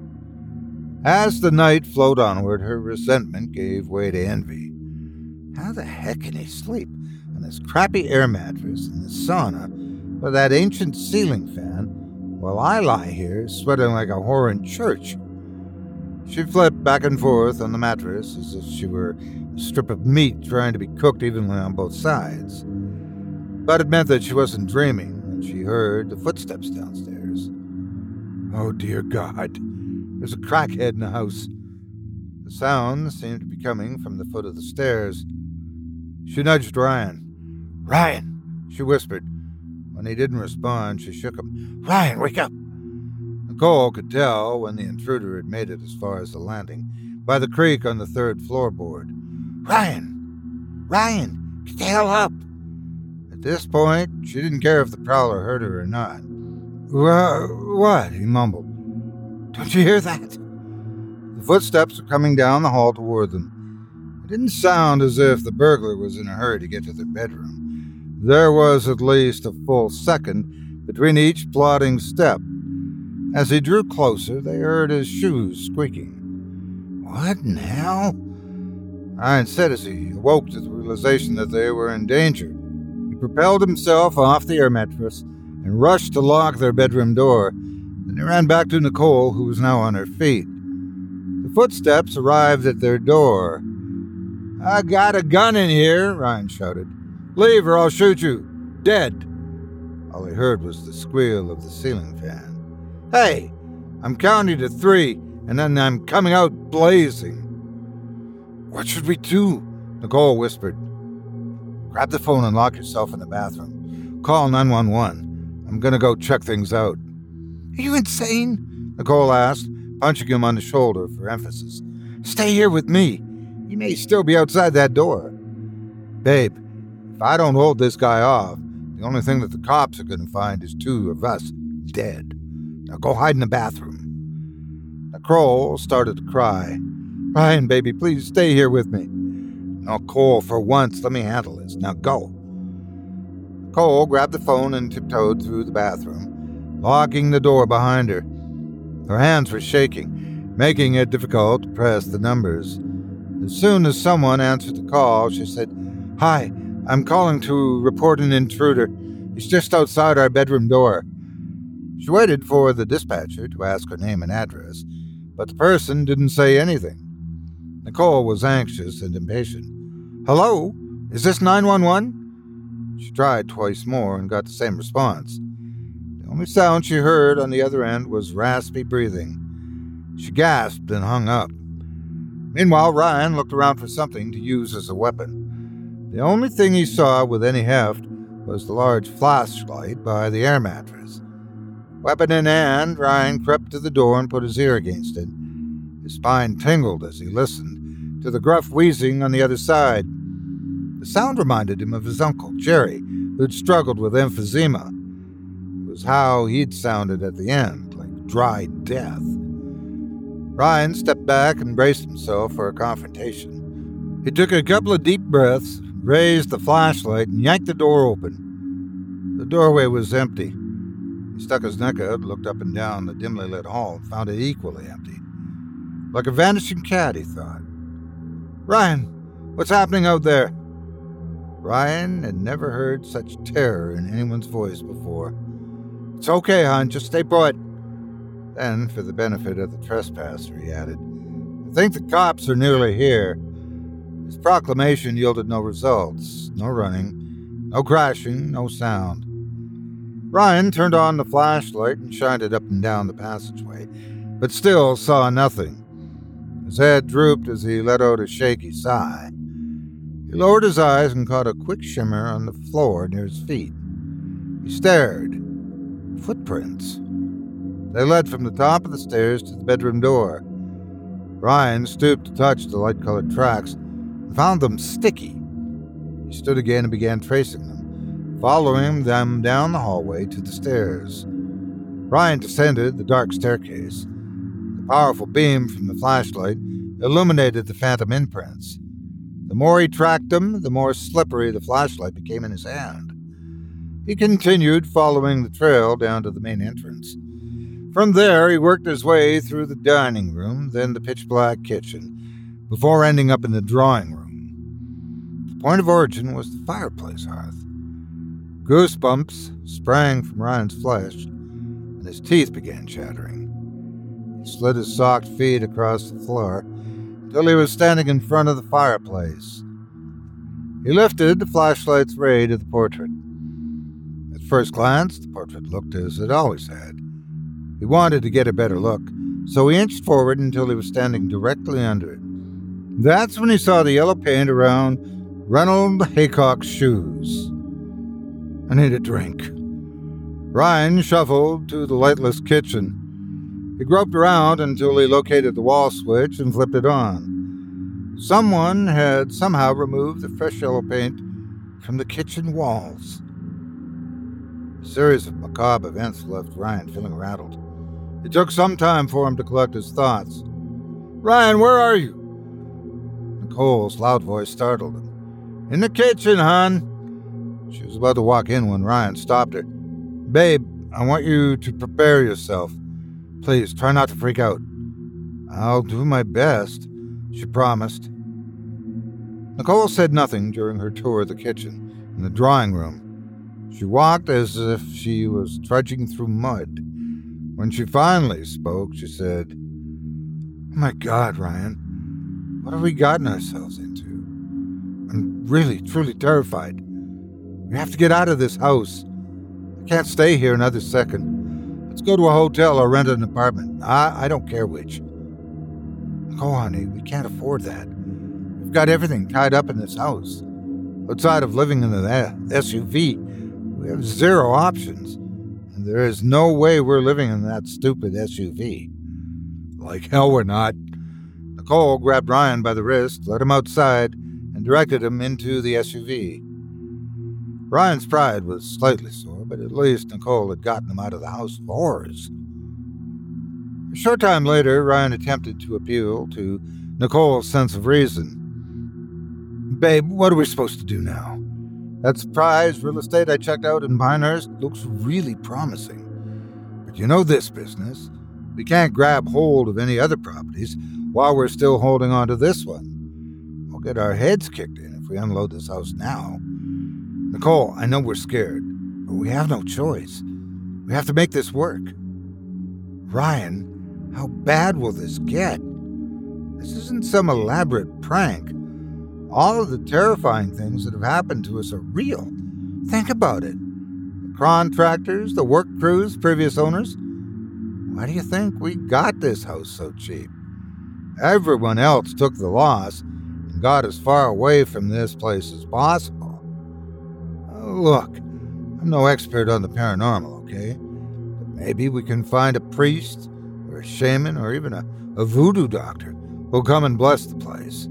As the night flowed onward, her resentment gave way to envy. How the heck can he sleep on this crappy air mattress in the sauna with that ancient ceiling fan while I lie here sweating like a whore in church? She flipped back and forth on the mattress as if she were a strip of meat trying to be cooked evenly on both sides. But it meant that she wasn't dreaming when she heard the footsteps downstairs. Oh, dear God. There's a crackhead in the house. The sound seemed to be coming from the foot of the stairs. She nudged Ryan. "Ryan," she whispered. When he didn't respond, she shook him. "Ryan, wake up." Nicole could tell when the intruder had made it as far as the landing by the creak on the third floorboard. "Ryan! Ryan! Get the hell up!" At this point, she didn't care if the prowler heard her or not. What?" he mumbled. "Don't you hear that?" The footsteps were coming down the hall toward them. It didn't sound as if the burglar was in a hurry to get to their bedroom. There was at least a full second between each plodding step. As he drew closer, they heard his shoes squeaking. "What now?" Ryan said as he awoke to the realization that they were in danger. He propelled himself off the air mattress and rushed to lock their bedroom door. Then he ran back to Nicole, who was now on her feet. The footsteps arrived at their door. "I got a gun in here," Ryan shouted. "Leave or I'll shoot you. Dead." All he heard was the squeal of the ceiling fan. "Hey, I'm counting to 3, and then I'm coming out blazing." "What should we do?" Nicole whispered. "Grab the phone and lock yourself in the bathroom. Call 911. I'm gonna go check things out." "Are you insane?" Nicole asked, punching him on the shoulder for emphasis. "Stay here with me. He may still be outside that door." "Babe, if I don't hold this guy off, the only thing that the cops are going to find is 2 of us dead. Now go hide in the bathroom." Nicole started to cry. "Ryan, baby, please stay here with me." "Nicole, for once, let me handle this. Now go." Nicole grabbed the phone and tiptoed through the bathroom, locking the door behind her. Her hands were shaking, making it difficult to press the numbers. As soon as someone answered the call, she said, "Hi, I'm calling to report an intruder. He's just outside our bedroom door." She waited for the dispatcher to ask her name and address, but the person didn't say anything. Nicole was anxious and impatient. "Hello? Is this 911? She tried twice more and got the same response. The only sound she heard on the other end was raspy breathing. She gasped and hung up. Meanwhile, Ryan looked around for something to use as a weapon. The only thing he saw with any heft was the large flashlight by the air mattress. Weapon in hand, Ryan crept to the door and put his ear against it. His spine tingled as he listened to the gruff wheezing on the other side. The sound reminded him of his uncle, Jerry, who'd struggled with emphysema. It was how he'd sounded at the end, like dry death. Ryan stepped back and braced himself for a confrontation. He took a couple of deep breaths, raised the flashlight, and yanked the door open. The doorway was empty. He stuck his neck out, looked up and down the dimly lit hall, and found it equally empty. Like a vanishing cat, he thought. "Ryan, what's happening out there?" Ryan had never heard such terror in anyone's voice before. "It's okay, hon, just stay put." Then, for the benefit of the trespasser, he added, "I think the cops are nearly here." His proclamation yielded no results. No running, no crashing, no sound. Ryan turned on the flashlight and shined it up and down the passageway, but still saw nothing. His head drooped as he let out a shaky sigh. He lowered his eyes and caught a quick shimmer on the floor near his feet. He stared. Footprints. They led from the top of the stairs to the bedroom door. Ryan stooped to touch the light-colored tracks and found them sticky. He stood again and began tracing them, following them down the hallway to the stairs. Ryan descended the dark staircase. The powerful beam from the flashlight illuminated the phantom imprints. The more he tracked them, the more slippery the flashlight became in his hand. He continued following the trail down to the main entrance. From there, he worked his way through the dining room, then the pitch-black kitchen, before ending up in the drawing room. The point of origin was the fireplace hearth. Goosebumps sprang from Ryan's flesh, and his teeth began chattering. He slid his socked feet across the floor until he was standing in front of the fireplace. He lifted the flashlight's ray to the portrait. At first glance, the portrait looked as it always had. He wanted to get a better look, so he inched forward until he was standing directly under it. That's when he saw the yellow paint around Reynold Haycock's shoes. "I need a drink." Ryan shuffled to the lightless kitchen. He groped around until he located the wall switch and flipped it on. Someone had somehow removed the fresh yellow paint from the kitchen walls. A series of macabre events left Ryan feeling rattled. It took some time for him to collect his thoughts. "Ryan, where are you?" Nicole's loud voice startled him. "In the kitchen, hon." She was about to walk in when Ryan stopped her. "Babe, I want you to prepare yourself. Please, try not to freak out." "I'll do my best," she promised. Nicole said nothing during her tour of the kitchen and the drawing room. She walked as if she was trudging through mud. When she finally spoke, she said, "Oh my God, Ryan, what have we gotten ourselves into? I'm really, truly terrified. We have to get out of this house. I can't stay here another second. Let's go to a hotel or rent an apartment. I don't care which." "Nicole, honey, we can't afford that. We've got everything tied up in this house. Outside of living in the SUV, we have zero options. And there is no way we're living in that stupid SUV." "Like hell we're not." Nicole grabbed Ryan by the wrist, led him outside, and directed him into the SUV. Ryan's pride was slightly sore, but at least Nicole had gotten him out of the house of horrors. A short time later, Ryan attempted to appeal to Nicole's sense of reason. "Babe, what are we supposed to do now? That surprise real estate I checked out in Pinehurst looks really promising. But you know this business. We can't grab hold of any other properties while we're still holding on to this one. We'll get our heads kicked in if we unload this house now. Nicole, I know we're scared, but we have no choice. We have to make this work." "Ryan, how bad will this get? This isn't some elaborate prank. All of the terrifying things that have happened to us are real. Think about it. The contractors, the work crews, previous owners. Why do you think we got this house so cheap? Everyone else took the loss and got as far away from this place as possible. Look, I'm no expert on the paranormal, okay? But maybe we can find a priest or a shaman or even a voodoo doctor who'll come and bless the place.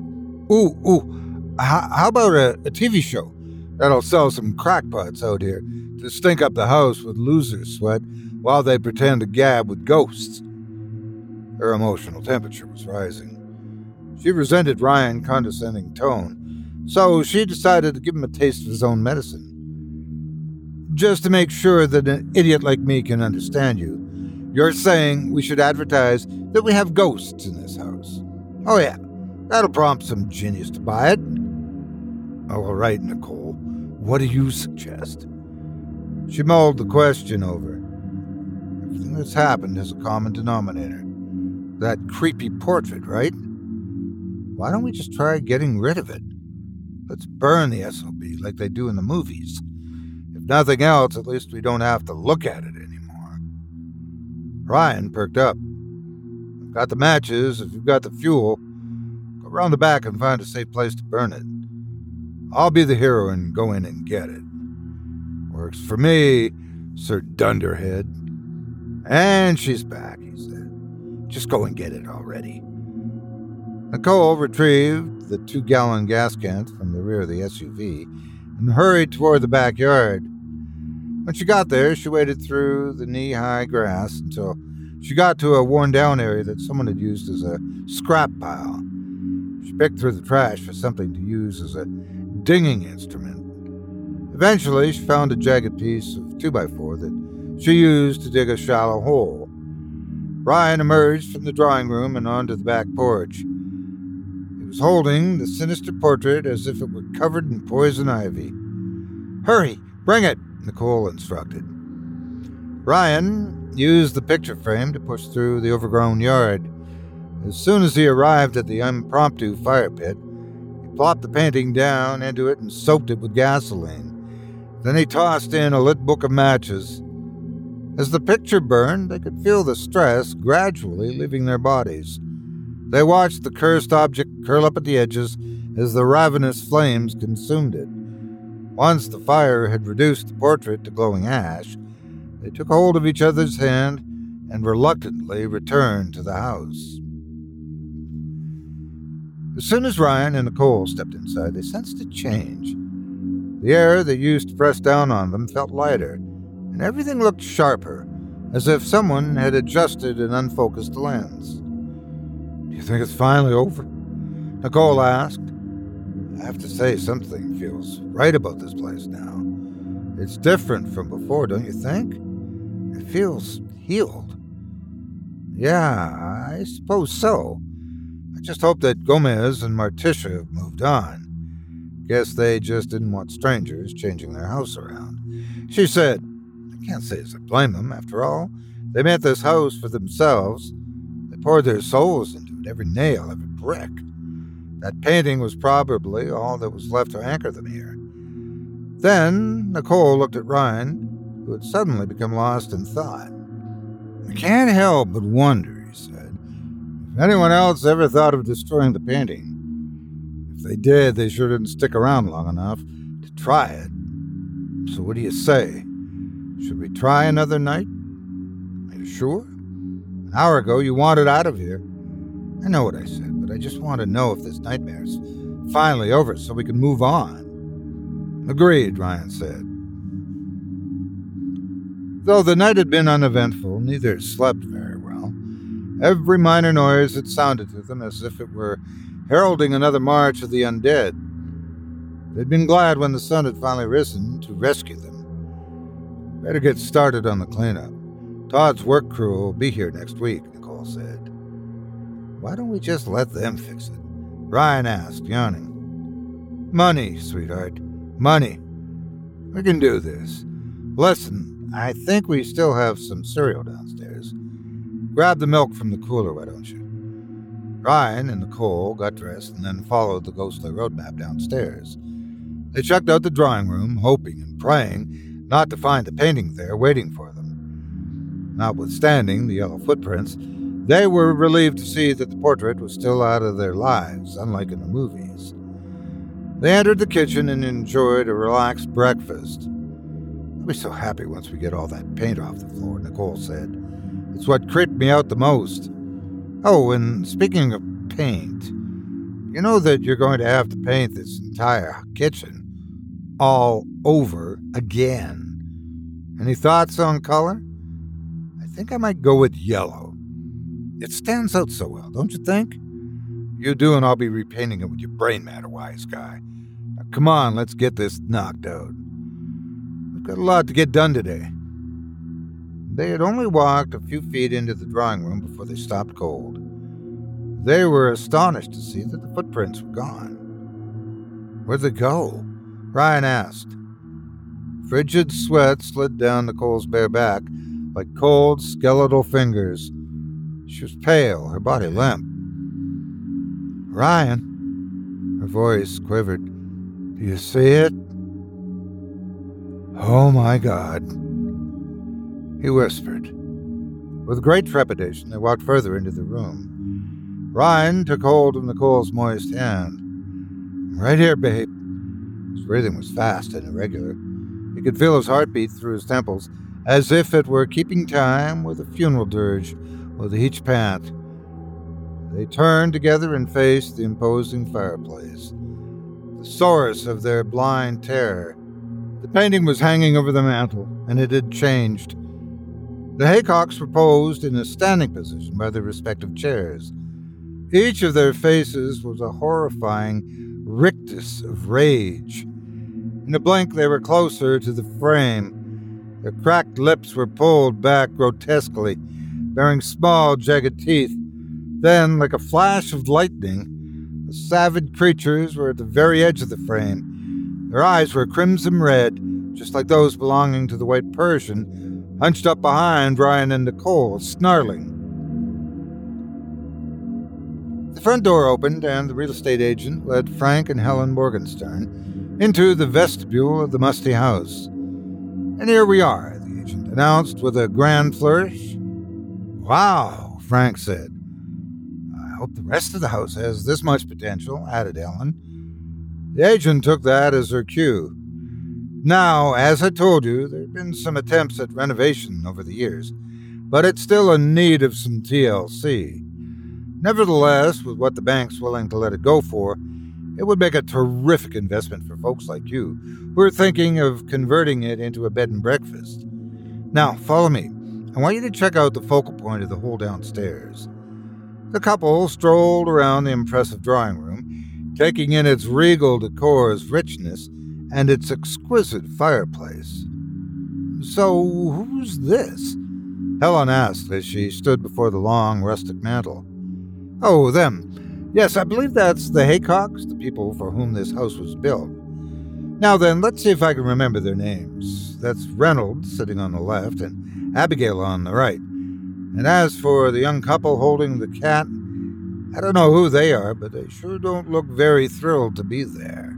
How about a TV show that'll sell some crackpots out here to stink up the house with loser sweat while they pretend to gab with ghosts?" Her emotional temperature was rising. She resented Ryan's condescending tone, so she decided to give him a taste of his own medicine. "Just to make sure that an idiot like me can understand you, you're saying we should advertise that we have ghosts in this house? Oh yeah, that'll prompt some genius to buy it." "All right, Nicole, what do you suggest?" She mulled the question over. "Everything that's happened has a common denominator. That creepy portrait, right? Why don't we just try getting rid of it? Let's burn the SOB like they do in the movies. If nothing else, at least we don't have to look at it anymore." Ryan perked up. "I've got the matches. If you've got the fuel, go around the back and find a safe place to burn it. I'll be the hero and go in and get it. Works for me, Sir Dunderhead." "And she's back," he said. "Just go and get it already." Nicole retrieved the 2-gallon gas cans from the rear of the SUV and hurried toward the backyard. When she got there, she waded through the knee-high grass until she got to a worn-down area that someone had used as a scrap pile. She picked through the trash for something to use as a dinging instrument. Eventually, she found a jagged piece of 2x4 that she used to dig a shallow hole. Ryan emerged from the drawing room and onto the back porch. He was holding the sinister portrait as if it were covered in poison ivy. "Hurry, bring it," Nicole instructed. Ryan used the picture frame to push through the overgrown yard. As soon as he arrived at the impromptu fire pit, he plopped the painting down into it and soaked it with gasoline. Then he tossed in a lit book of matches. As the picture burned, they could feel the stress gradually leaving their bodies. They watched the cursed object curl up at the edges as the ravenous flames consumed it. Once the fire had reduced the portrait to glowing ash, they took hold of each other's hand and reluctantly returned to the house. As soon as Ryan and Nicole stepped inside, they sensed a change. The air that used to press down on them felt lighter, and everything looked sharper, as if someone had adjusted an unfocused lens. "Do you think it's finally over?" Nicole asked. I have to say, something feels right about this place now. It's different from before, don't you think? It feels healed. Yeah, I suppose so. I just hope that Gomez and Morticia have moved on. Guess they just didn't want strangers changing their house around. She said, I can't say as I blame them. After all, they made this house for themselves. They poured their souls into it, every nail, every brick. That painting was probably all that was left to anchor them here. Then Nicole looked at Ryan, who had suddenly become lost in thought. I can't help but wonder, he said, if anyone else ever thought of destroying the painting. If they did, they sure didn't stick around long enough to try it. So what do you say? Should we try another night? Are you sure? An hour ago you wanted out of here. I know what I said, but I just want to know if this nightmare's finally over so we can move on. Agreed, Ryan said. Though the night had been uneventful, neither slept very well. Every minor noise had sounded to them as if it were heralding another march of the undead. They'd been glad when the sun had finally risen to rescue them. Better get started on the cleanup. Todd's work crew will be here next week, Nicole said. Why don't we just let them fix it? Ryan asked, yawning. Money, sweetheart. Money. We can do this. Listen, I think we still have some cereal downstairs. Grab the milk from the cooler, why don't you? Ryan and Nicole got dressed and then followed the ghostly roadmap downstairs. They checked out the drawing room, hoping and praying not to find the painting there waiting for them. Notwithstanding the yellow footprints, they were relieved to see that the portrait was still out of their lives, unlike in the movies. They entered the kitchen and enjoyed a relaxed breakfast. I'll be so happy once we get all that paint off the floor, Nicole said. It's what creeped me out the most. Oh, and speaking of paint, you know that you're going to have to paint this entire kitchen all over again. Any thoughts on color? I think I might go with yellow. It stands out so well, don't you think? You do, and I'll be repainting it with your brain matter, wise guy. Now, come on, let's get this knocked out. We've got a lot to get done today. They had only walked a few feet into the drawing room before they stopped cold. They were astonished to see that the footprints were gone. Where'd they go? Ryan asked. Frigid sweat slid down Nicole's bare back like cold, skeletal fingers. She was pale, her body limp. Ryan, her voice quivered. Do you see it? Oh my God, he whispered. With great trepidation, they walked further into the room. Ryan took hold of Nicole's moist hand. Right here, babe. His breathing was fast and irregular. He could feel his heartbeat through his temples, as if it were keeping time with a funeral dirge with each pant. They turned together and faced the imposing fireplace, the source of their blind terror. The painting was hanging over the mantel, and it had changed. The Haycocks were posed in a standing position by their respective chairs. Each of their faces was a horrifying rictus of rage. In a blink, they were closer to the frame. Their cracked lips were pulled back grotesquely, bearing small, jagged teeth. Then, like a flash of lightning, the savage creatures were at the very edge of the frame. Their eyes were crimson red, just like those belonging to the White Persian, hunched up behind Ryan and Nicole, snarling. The front door opened, and the real estate agent led Frank and Helen Morgenstern into the vestibule of the musty house. And here we are, the agent announced with a grand flourish. Wow, Frank said. I hope the rest of the house has this much potential, added Helen. The agent took that as her cue. Now, as I told you, there have been some attempts at renovation over the years, but it's still in need of some TLC. Nevertheless, with what the bank's willing to let it go for, it would make a terrific investment for folks like you who are thinking of converting it into a bed and breakfast. Now, follow me. I want you to check out the focal point of the whole downstairs. The couple strolled around the impressive drawing room taking in its regal decor's richness and its exquisite fireplace. "So, who's this?" Helen asked as she stood before the long, rustic mantel. "Oh, them. Yes, I believe that's the Haycocks, the people for whom this house was built. Now then, let's see if I can remember their names. That's Reynolds sitting on the left and Abigail on the right. And as for the young couple holding the cat, I don't know who they are, but they sure don't look very thrilled to be there."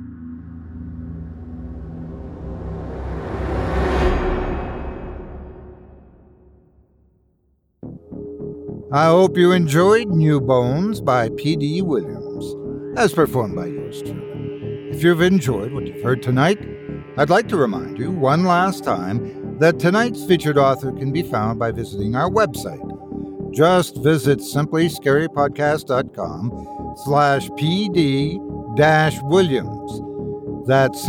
I hope you enjoyed New Bones by P.D. Williams, as performed by yours truly. If you've enjoyed what you've heard tonight, I'd like to remind you one last time that tonight's featured author can be found by visiting our website. Just visit simplyscarypodcast.com/PD-Williams. That's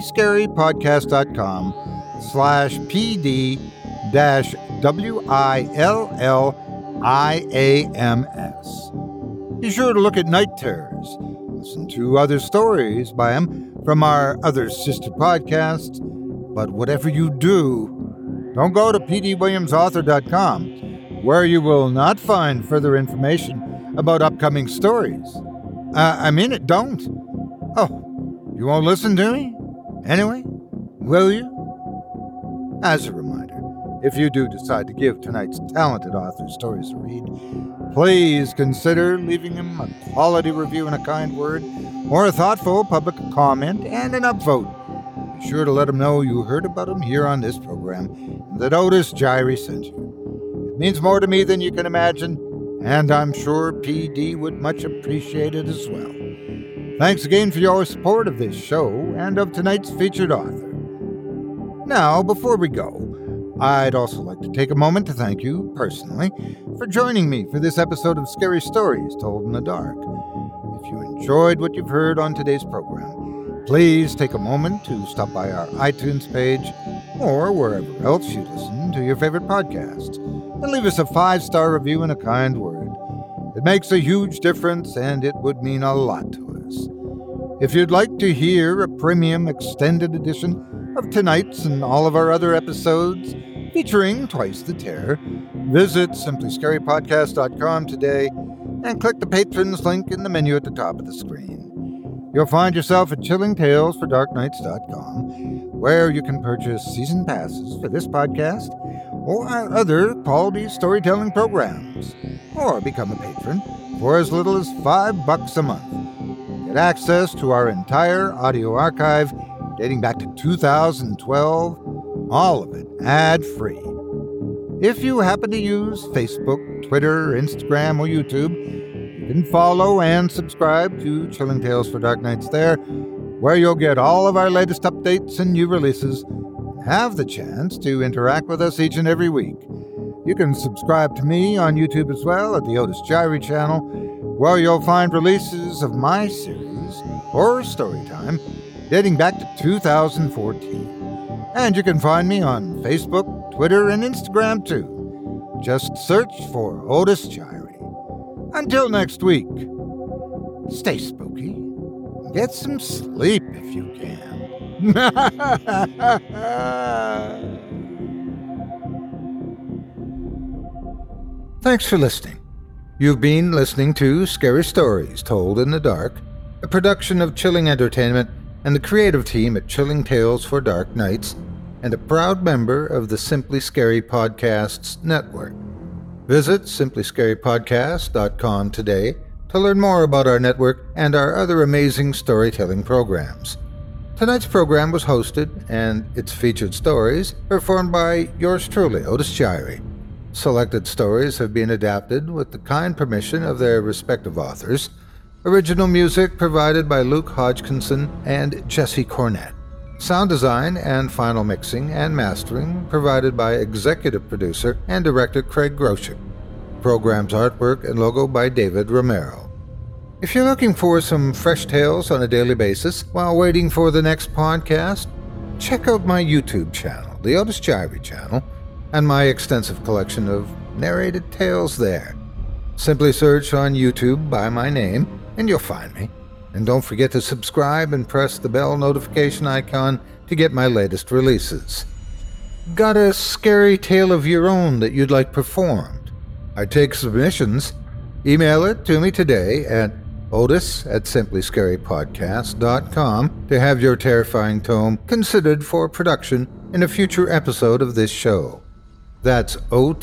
simplyscarypodcast.com/PD-WILLIAMS. Be sure to look at Night Terrors. Listen to other stories by him from our other sister podcasts. But whatever you do, don't go to pdwilliamsauthor.com, where you will not find further information about upcoming stories. Don't. Oh, you won't listen to me? Anyway, will you? As a reminder, if you do decide to give tonight's talented author stories a read, please consider leaving him a quality review and a kind word, or a thoughtful public comment and an upvote. Be sure to let him know you heard about him here on this program and that Otis Jiry sent you. It means more to me than you can imagine, and I'm sure PD would much appreciate it as well. Thanks again for your support of this show and of tonight's featured author. Now, before we go, I'd also like to take a moment to thank you, personally, for joining me for this episode of Scary Stories Told in the Dark. If you enjoyed what you've heard on today's program, please take a moment to stop by our iTunes page or wherever else you listen to your favorite podcast and leave us a 5-star review and a kind word. It makes a huge difference, and it would mean a lot to us. If you'd like to hear a premium extended edition of tonight's and all of our other episodes featuring Twice the Terror, visit simplyscarypodcast.com today and click the Patrons link in the menu at the top of the screen. You'll find yourself at chillingtalesfordarknights.com, where you can purchase season passes for this podcast or our other quality storytelling programs, or become a patron for as little as $5 a month. Get access to our entire audio archive dating back to 2012, all of it ad-free. If you happen to use Facebook, Twitter, Instagram, or YouTube, you can follow and subscribe to Chilling Tales for Dark Nights there, where you'll get all of our latest updates and new releases, and have the chance to interact with us each and every week. You can subscribe to me on YouTube as well at the Otis Jiry channel, where you'll find releases of my series, Horror Storytime, dating back to 2014. And you can find me on Facebook, Twitter, and Instagram too. Just search for Otis Jiry. Until next week, stay spooky. Get some sleep if you can. Thanks for listening. You've been listening to Scary Stories Told in the Dark, a production of Chilling Entertainment and the creative team at Chilling Tales for Dark Nights, and a proud member of the Simply Scary Podcasts network. Visit simplyscarypodcast.com today to learn more about our network and our other amazing storytelling programs. Tonight's program was hosted, and its featured stories performed by yours truly, Otis Jiry. Selected stories have been adapted with the kind permission of their respective authors. Original music provided by Luke Hodgkinson and Jesse Cornett. Sound design and final mixing and mastering provided by executive producer and director Craig Groshek. Program's artwork and logo by David Romero. If you're looking for some fresh tales on a daily basis while waiting for the next podcast, check out my YouTube channel, the Otis Jiry channel, and my extensive collection of narrated tales there. Simply search on YouTube by my name, and you'll find me. And don't forget to subscribe and press the bell notification icon to get my latest releases. Got a scary tale of your own that you'd like performed? I take submissions. Email it to me today at otis@simplyscarypodcast.com to have your terrifying tome considered for production in a future episode of this show. That's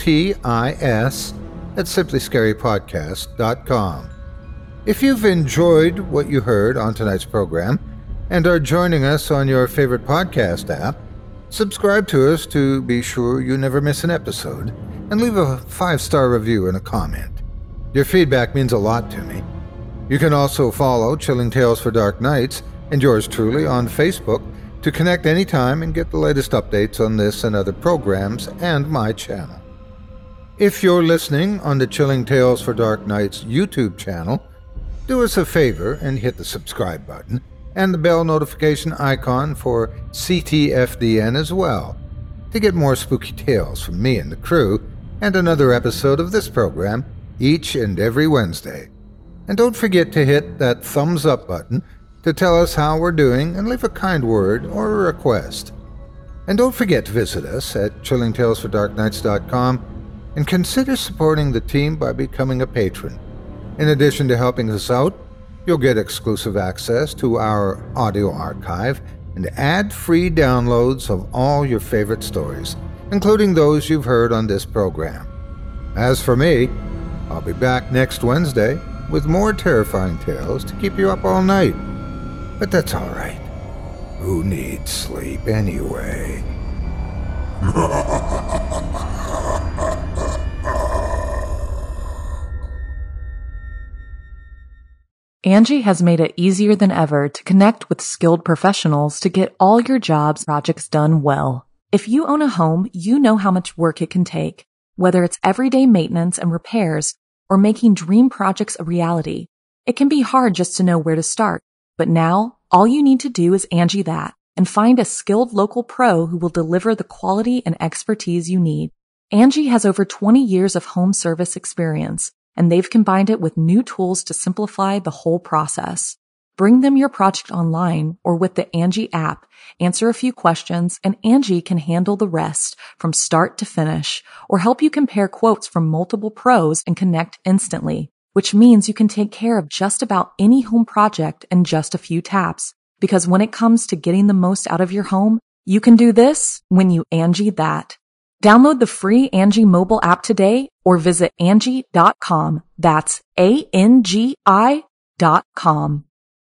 OTIS@simplyscarypodcast.com. If you've enjoyed what you heard on tonight's program and are joining us on your favorite podcast app, subscribe to us to be sure you never miss an episode, and leave a 5-star review and a comment. Your feedback means a lot to me. You can also follow Chilling Tales for Dark Nights and yours truly on Facebook to connect anytime and get the latest updates on this and other programs and my channel. If you're listening on the Chilling Tales for Dark Nights YouTube channel, do us a favor and hit the subscribe button and the bell notification icon for CTFDN as well to get more spooky tales from me and the crew and another episode of this program each and every Wednesday. And don't forget to hit that thumbs up button to tell us how we're doing and leave a kind word or a request. And don't forget to visit us at chillingtalesfordarknights.com and consider supporting the team by becoming a patron. In addition to helping us out, you'll get exclusive access to our audio archive and ad-free downloads of all your favorite stories, including those you've heard on this program. As for me, I'll be back next Wednesday with more terrifying tales to keep you up all night. But that's all right. Who needs sleep anyway? Angie has made it easier than ever to connect with skilled professionals to get all your jobs projects done well. If you own a home, you know how much work it can take, whether it's everyday maintenance and repairs or making dream projects a reality. It can be hard just to know where to start, but now all you need to do is Angie that and find a skilled local pro who will deliver the quality and expertise you need. Angie has over 20 years of home service experience, and they've combined it with new tools to simplify the whole process. Bring them your project online or with the Angie app, answer a few questions, and Angie can handle the rest from start to finish or help you compare quotes from multiple pros and connect instantly, which means you can take care of just about any home project in just a few taps. Because when it comes to getting the most out of your home, you can do this when you Angie that. Download the free Angie mobile app today or visit Angie.com. That's ANGI.com.